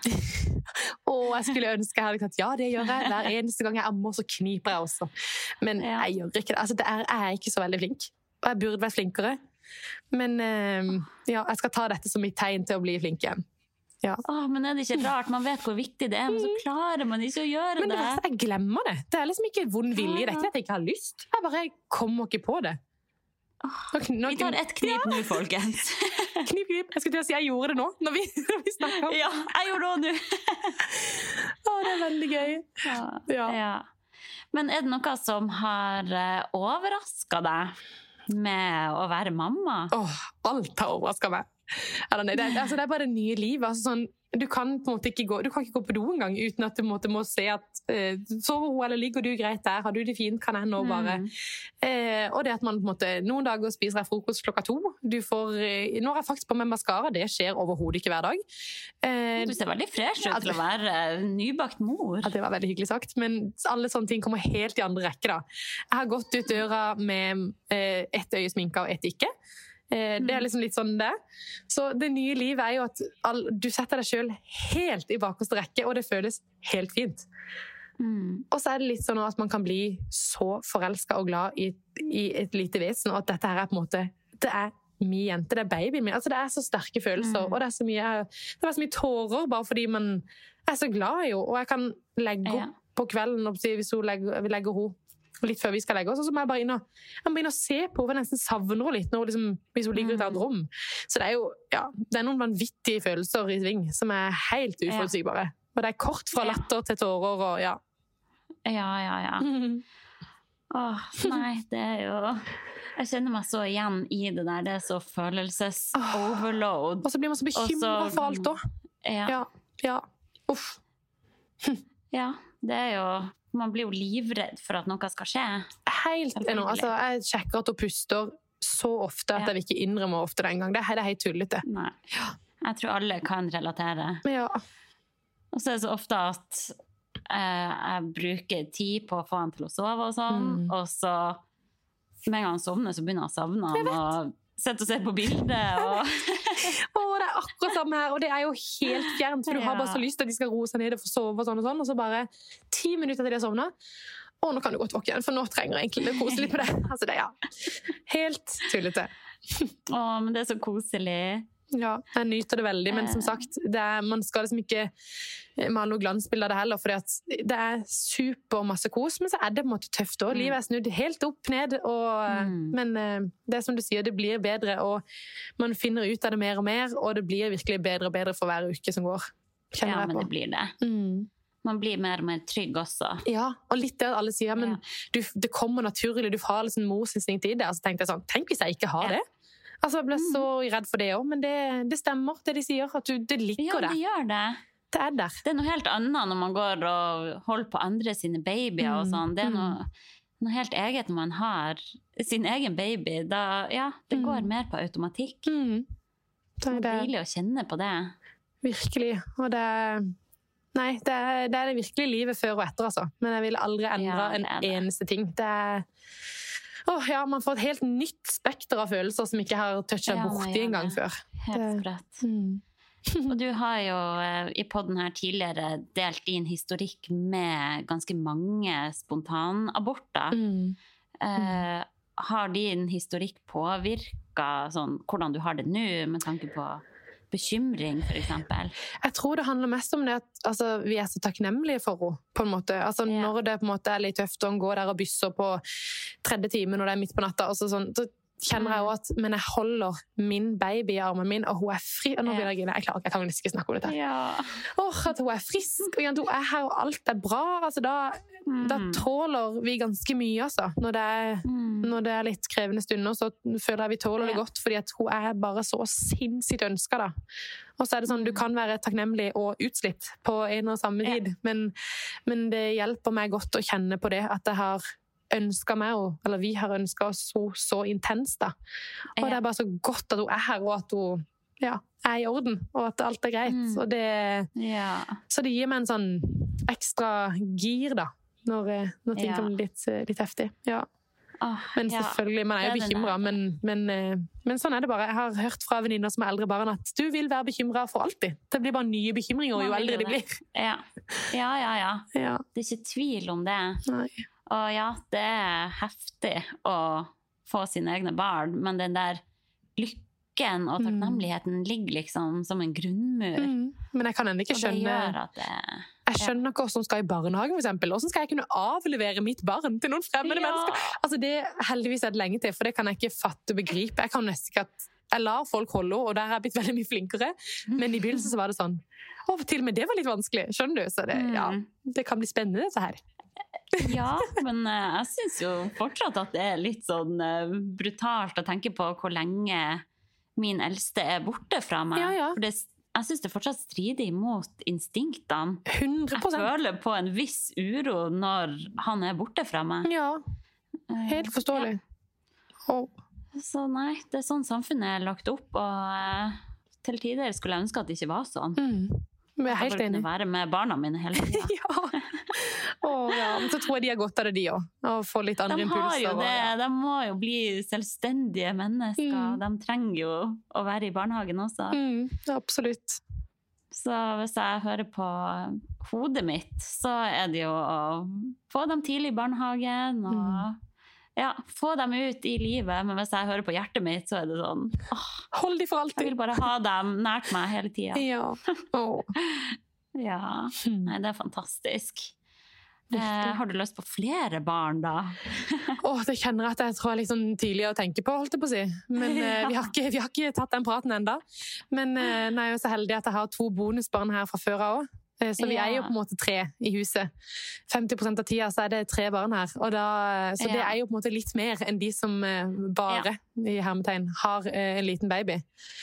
Åh, jeg skulle ønske jeg hadde sagt, ja, det gjør jeg. Hver eneste gang jeg ammer, så kniper jeg også. Men ja. Jeg gjør ikke det. Altså, det er, jeg er ikke så veldig flink. Og jeg burde vært flinkere. Men ja, jeg skal ta dette som mitt tegn til å bli flink igjen. Ja. Åh, men er det ikke rart? Man vet hvor viktig det er, men så klarer man ikke å gjøre det. Men det er, jeg glemmer det. Det er liksom ikke vond vilje. Det er ikke at jeg ikke har lyst. Jeg bare kommer ikke på det. Åh, vi tar et knip ja. Nå, folkens. Knip, knip. Jeg skulle til å si jeg gjorde det nå, når vi, når vi snakker om. Ja, jeg gjorde det nå. Åh, det er veldig gøy. Ja. Ja. Ja. Men er det noe som har overrasket deg med å være mamma? Åh, alt har overrasket meg. Eller nei, det, er, altså, det er bare det nye livet. Altså, sånn, du kan på en måte ikke gå, du kan ikke gå på do en gang uten at du måtte, må se at eh, sover hun eller ligger du greit der, har du det fint, kan jeg nå bare mm. eh, og det at man på en måte, noen dager spiser jeg frokost klokka to du får, eh, nå har jeg faktisk på med mascara, det skjer overhodet ikke hver dag. eh, Du ser veldig fresh ut til å være nybakt mor. Ja, det var veldig hyggelig sagt, men alle sånne ting kommer helt i andre rekke da. Jeg har gått ut døra med eh, ett øye sminka og ett ikke. Det er liksom litt sånn det. Så det nye livet er jo at all, du setter deg selv helt i bakerste rekke, og det føles helt fint. Mm. Og så er det litt sånn at man kan bli så forelsket og glad i, i et lite vesen, og at dette her er på en måte, det er min jente, det er babyen min. Altså, det er så sterke følelser, mm. og det er så mye, det er så mye tårer, bare fordi man er så glad jo, og jeg kan legge opp ja. På kvelden, hvis hun legger, vi legger henne litt før vi skal legge oss, og så må jeg bare inn og, jeg må inn og se på, for jeg nesten savner henne litt, når, liksom, hvis hun ligger ut av et rom. Så det er jo, ja, det er noen vanvittige følelser i sving, som er helt uforutsigbare. Ja. Og det er kort fra latter til tårer, og ja. Ja, ja, ja. Åh, nei, det er jo... Jeg kjenner meg så igjen i det der, det er så følelses-overload. Og så blir man så bekymret for alt da. Ja. Ja, ja. Uff. Ja, det er jo... Man blir jo livredd for at noe skal skje. Helt enig. Altså, jeg sjekker at hun puster så ofte at ja. Jeg vil ikke innrømme ofte den gang. Det er helt tullete. Nei. Jeg tror alle kan relatere. Ja. Og så er det så ofte at eh, jeg bruker tid på å få han til å sove og sånn, mm. og så med en gang han sovner, så begynner jeg å savne han og sette og se på bildet. Og... Åh, det er akkurat samme her, og det er jo helt fjernt, for du har bare så lyst til at de skal roe seg ned og få sove og sånn og sånn, og så bare ti minutter til de har sovnet. Åh, nå kan du godt våkke igjen, for nå trenger jeg egentlig å kose litt på det. Altså det, ja. Helt tullete. Åh, men det er så koselig. Ja, jeg nyter det veldig, men som sagt, det er, man skal liksom ikke male noe glansbilde av det heller, fordi at det er super masse kos, men så er det på en måte tøft også. Livet er snudd helt opp, ned, og, mm. men det er som du sier, det blir bedre, og man finner ut av det mer og mer, og det blir virkelig bedre og bedre for hver uke som går. Kjenner ja, jeg på. Men det blir det. Mm. Man blir mer og mer trygg også. Ja, og litt det alle sier, men ja. du, det kommer naturlig, du har liksom morsinstinkt i det, og så tenkte jeg sånn, tenk hvis jeg ikke har ja. det. Altså, jeg ble så redd for det også, men det, det stemmer, det de sier, at du, det ligger der. Ja, det gjør det. Det er der. Det er noe helt annet når man går og holder på andre sine babyer og sånn. Det er noe, noe helt eget når man har sin egen baby. Da, ja, det mm. går mer på automatikk. Mm. Det er deilig å kjenne på det. Virkelig, og det er... Nei, det er, det er det virkelige livet før og etter, altså. Men jeg vil aldri endre ja, en eneste ting. Det er... Åh, ja, man får et helt nytt spekter av følelser som ikke har touchet ja, borti en gang før. Helt sprøtt. Mm. Og du har jo i podden her tidligere delt din historikk med ganske mange spontanaborter. Mm. Eh, har din historikk påvirket sånn, hvordan du har det nå, med tanke på bekymring, for eksempel? Jeg tror det handler mest om det at altså, vi er så takknemlige for henne, på en måte. Altså, ja. Når det på en måte er litt tøft, og hun går der og bysser på tredje time når det er midt på natta, og så, sånn, så kjenner jeg jo at men jeg holder min baby i armen min, og hun er fri. Og nå blir jeg inne. Jeg klarer ikke, jeg kan ikke snakke om dette. Ja. Åh, at hun er frisk, og hun er her, og alt er bra. Altså, da, mm. da tåler vi ganske mye, altså. Når det, er, mm. når det er litt krevende stunder, så føler jeg vi tåler det godt, fordi at hun er bare så sinnssykt ønsket, da. Og så er det sånn, du kan være takknemlig og utslitt på en og samme tid, ja. men, men det hjelper meg godt å kjenne på det, at jeg har ønsket meg, eller vi har ønsket oss så, så intenst da. Og ja. Det er bare så godt at hun er her, og at hun ja, er i orden, og at alt er greit. Mm. Og det, ja. Så det gir meg en sånn ekstra gir da, når, når ting ja. kommer litt, litt heftig. Ja. Oh, men selvfølgelig, man er jo bekymret, men, men, men sånn er det bare. Jeg har hørt fra venninner som er eldre barn at du vil være bekymret for alltid. Det blir bare nye bekymringer jo eldre de blir. Ja. Ja, ja, ja, ja. Det er ikke tvil om det. Nei. Og ja, det er heftig å få sine egne barn, men den der lykken og takknemligheten mm. ligger liksom som en grunnmur. Mm. Men jeg kan enda ikke skjønne... Det, jeg skjønner ja. Ikke hvordan skal i barnehagen, for eksempel. Hvordan skal jeg kunne avlevere mitt barn til noen fremmede ja. Mennesker? Altså, det heldigvis er det lenge til, for det kan jeg ikke fatte og begripe. Jeg kan nesten ikke at... Jeg lar folk holde, og der har jeg blitt veldig mye flinkere. Men i begynnelsen så var det sånn... Å, til og med det var litt vanskelig, skjønner du? Så det, ja, det kan bli spennende, dette her. Ja, men uh, jeg synes jo fortsatt at det er litt sånn uh, brutalt å tenke på hvor lenge min eldste er borte fra meg. Ja, ja. For det, jeg synes det fortsatt strider imot instinktene. hundre prosent. Jeg føler på en viss uro når han er borte fra meg. Ja, helt forståelig. Uh, ja. Så nei, det er sånn samfunnet er lagt opp, og uh, til tider skulle jeg ønske at det ikke var sånn. Mm. Jeg er helt enig. Jeg være med barna mine hele tiden. Ja. Åh, ja. Men så tror jeg de har godt av det, de også. Og får litt andre de impulser. Har jo det. Og, ja. De må jo bli selvstendige mennesker. Mm. De trenger jo å være i barnehagen også. Mm, absolutt. Så hvis jeg hører på hodet mitt, så er det jo å få dem tidlig i barnehagen, og ja, få dem ut i livet, men hvis jeg hører på hjertet mitt, så er det sånn, åh, hold de for alltid. Jeg vil bare ha dem nært meg hele tiden. Ja. Åh. Ja, nei, det er fantastisk. Eh, har du lyst på flere barn da? Åh, det kjenner jeg at jeg tror jeg er litt sånn tidlig å tenke på, holdt jeg på å si. Men eh, vi, har ikke, vi har ikke tatt den praten enda. Men eh, jeg er jo så heldig at jeg har to bonusbarn her fra før av også. Så vi er jo på en måte tre i huset. femti prosent av tida så er det tre barn her. Og da, så det er jo på en måte litt mer enn de som bare, i hermetegn, har en liten baby.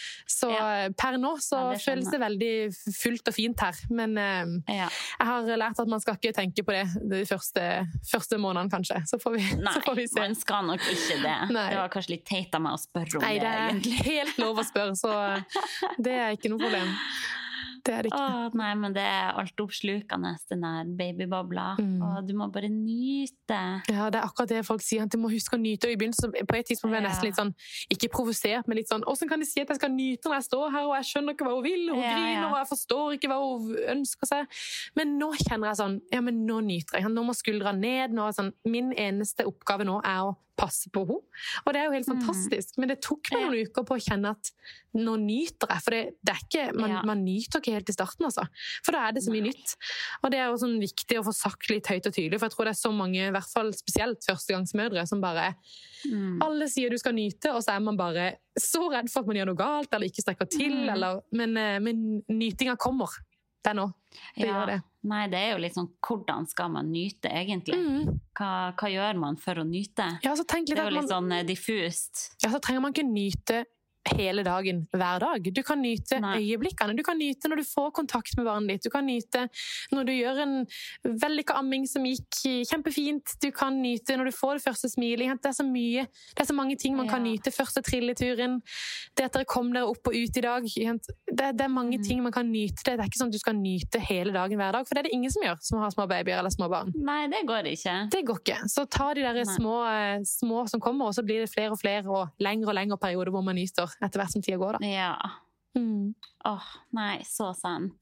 Så per nå så ja, det føles det veldig fullt og fint her. Men ja. Jeg har lært at man skal ikke tenke på det de første, første månedene kanskje. Så får vi, Nei, så får vi se. Man skal nok ikke det. Nei. Det var kanskje litt teit av meg å spørre om Nei, det. Nei, det er egentlig. helt lov å spørre, så det er ikke noe problem. Det er det ikke. Åh, nei, men det er alt oppslukende, den der babybobla. Mm. Og du må bare nyte. Ja, det er akkurat det folk sier. At du må huske å nyte. Og i begynnelsen, på et tidspunkt ble jeg nesten litt sånn, ikke provosert, men litt sånn, hvordan kan de si at jeg skal nyte når jeg står her, og jeg skjønner ikke hva hun vil, og hun ja, griner, ja. Og jeg forstår ikke hva hun ønsker seg. Men nå kjenner jeg sånn, ja, men nå nyter jeg. Nå må skuldra ned. Nå er sånn, min eneste oppgave nå er å passe på henne. Og det er jo helt fantastisk. Mm. Men det tok meg noen ja. uker på å kjenne at nå nyter jeg. For det, det er ikke, man, ja. man nyter ikke helt i starten, altså. For da er det så mye Nei. nytt. Og det er jo sånn viktig å få sagt litt høyt og tydelig, for jeg tror det er så mange, i hvert fall spesielt førstegangsmødre, som bare mm. alle sier du skal nyte, og så er man bare så redd for at man gjør noe galt, eller ikke strekker til, mm. eller, men, men nytinga kommer. Det er nå. Det ja. gjør det. Nei, det er jo litt sånn, hvordan skal man nyte egentlig? Mm. Hva, hva gjør man for å nyte? Ja, så tenk litt det er jo litt man, sånn diffust. Ja, så trenger man ikke nyte hele dagen, hver dag. Du kan nyte Nei. øyeblikkene. Du kan nyte når du får kontakt med barnet ditt. Du kan nyte når du gjør en vellykket amming som gikk kjempefint. Du kan nyte når du får det første smilet. Det er så mye, det er så mange ting man ja. kan nyte. Første trilleturen, det at dere kom dere opp og ut i dag. Det, det er mange mm. ting man kan nyte. Det er ikke sånn at du skal nyte hele dagen, hver dag, for det er det ingen som gjør, som har små babyer eller små barn. Nei, det går ikke. Det går ikke. Så ta de der små, små som kommer, og så blir det flere og flere, og lengre og lengre perioder hvor man nyter etter hvert som tida går da. Ja. Mm. Åh, nei, så sant.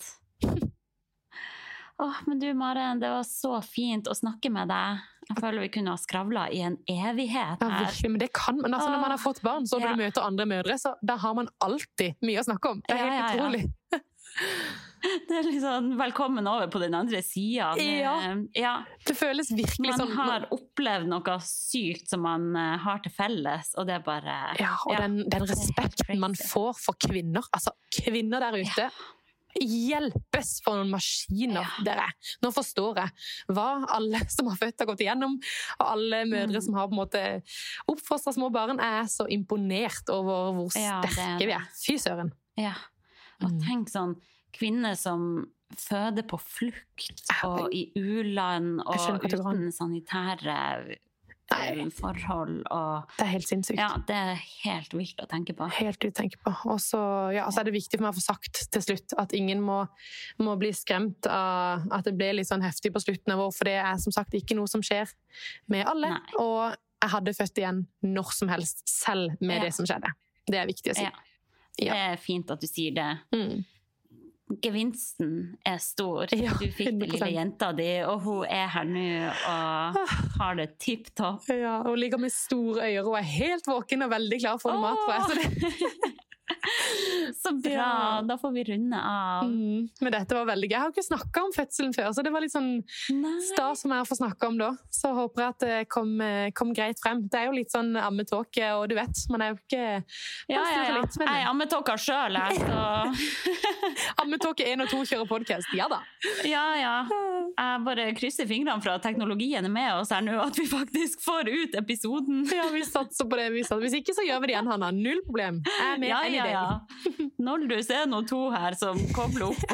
Åh, men du Maren, det var så fint å snakke med deg. Jeg føler vi kunne ha skravlet i en evighet her. Ja, virkelig, men det kan man. Altså, når man har fått barn, så når ja. du møter andre mødre, så da har man alltid mye å snakke om. Det er helt ja, ja, ja. utrolig. Det er liksom velkommen over på den andre siden. Ja, ja. Det føles virkelig man sånn. Man har opplevd noe sykt som man har til felles, og det er bare... Ja, og ja, den, den respekten man får for kvinner, altså kvinner der ute, ja. hjelpes for noen maskiner, ja. dere. Nå forstår jeg hva alle som har født har gått igjennom, og alle mødre mm. som har på en måte oppfostret små barn, er så imponert over hvor ja, sterke vi er. Fy søren. Ja, og mm. tenk sånn, kvinner som føder på flukt og i u-land og uten sanitære Nei. forhold. Og, det er helt sinnssykt. Ja, det er helt vilt å tenke på. Helt vilt å tenke på. Og så ja, altså er det viktig for meg å få sagt til slutt at ingen må, må bli skremt av at det ble litt sånn heftig på slutten av år, for det er som sagt ikke noe som skjer med alle. Nei. Og jeg hadde født igjen når som helst, selv med ja. det som skjedde. Det er viktig å si. Ja. Det er fint at du sier det. Mm. Gevinsten er stor. Ja, du fikk den lille jenta di, og hun er her nå og har det tipptopp. Ja, hun ligger med store øyre og er helt våken og veldig klar for noe mat, tror jeg. Så det... Så bra, ja. Da får vi runde av. Mm, men dette var veldig gøy. Jeg har ikke snakket om fødselen før, så det var litt sånn Nei. stas som jeg har fått snakke om da. Så håper jeg at det kom, kom greit frem. Det er jo litt sånn ammetåke, og du vet, man er jo ikke... Ja, ja, ja. Litt, men... Jeg er ammetåker selv, jeg, så... Ammetåke en og to kjører podcast, ja da. Ja, ja. Jeg bare krysser fingrene fra teknologien er med oss her nå, at vi faktisk får ut episoden. Ja, vi satser på det. Vi satser. Hvis ikke så gjør vi det igjen, Hanna. Null problem. Jeg er med ja, en idé. Ja, ja. Noldus er noe to her som kobler opp.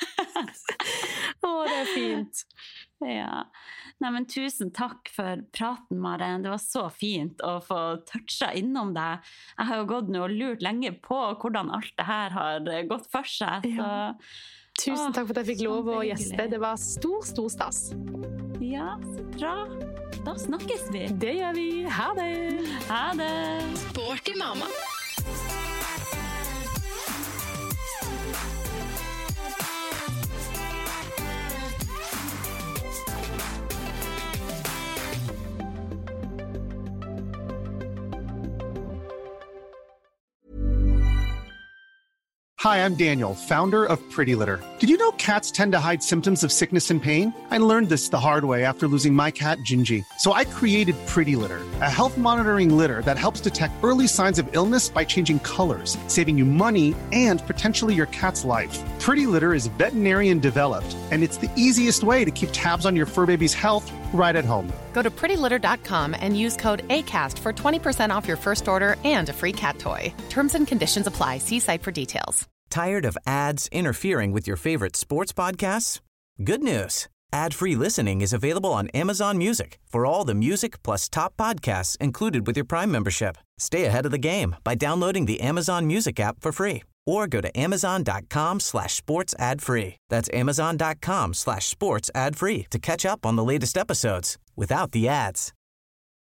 Å, det er fint. Ja. Nei, men tusen takk for praten, Maren. Det var så fint å få toucha innom deg. Jeg har jo gått nå og lurt lenge på hvordan alt det her har gått for seg. Så... Ja. Tusen takk for at jeg fikk lov å gjeste. Det var stor, stor stas. Ja, så bra. Da snakkes vi. Det gjør vi. Ha det. Ha det. Sporty mamma. Hi, I'm Daniel, founder of Pretty Litter. Did you know cats tend to hide symptoms of sickness and pain? I learned this the hard way after losing my cat, Gingy. So I created Pretty Litter, a health monitoring litter that helps detect early signs of illness by changing colors, saving you money and potentially your cat's life. Pretty Litter is veterinarian developed, and it's the easiest way to keep tabs on your fur baby's health right at home. Go to pretty litter dot com and use code ACAST for twenty percent off your first order and a free cat toy. Terms and conditions apply. See site for details. Tired of ads interfering with your favorite sports podcasts? Good news. Ad-free listening is available on Amazon Music for all the music plus top podcasts included with your Prime membership. Stay ahead of the game by downloading the Amazon Music app for free or go to amazon.com slash sports ad free. That's amazon.com slash sports ad free to catch up on the latest episodes without the ads.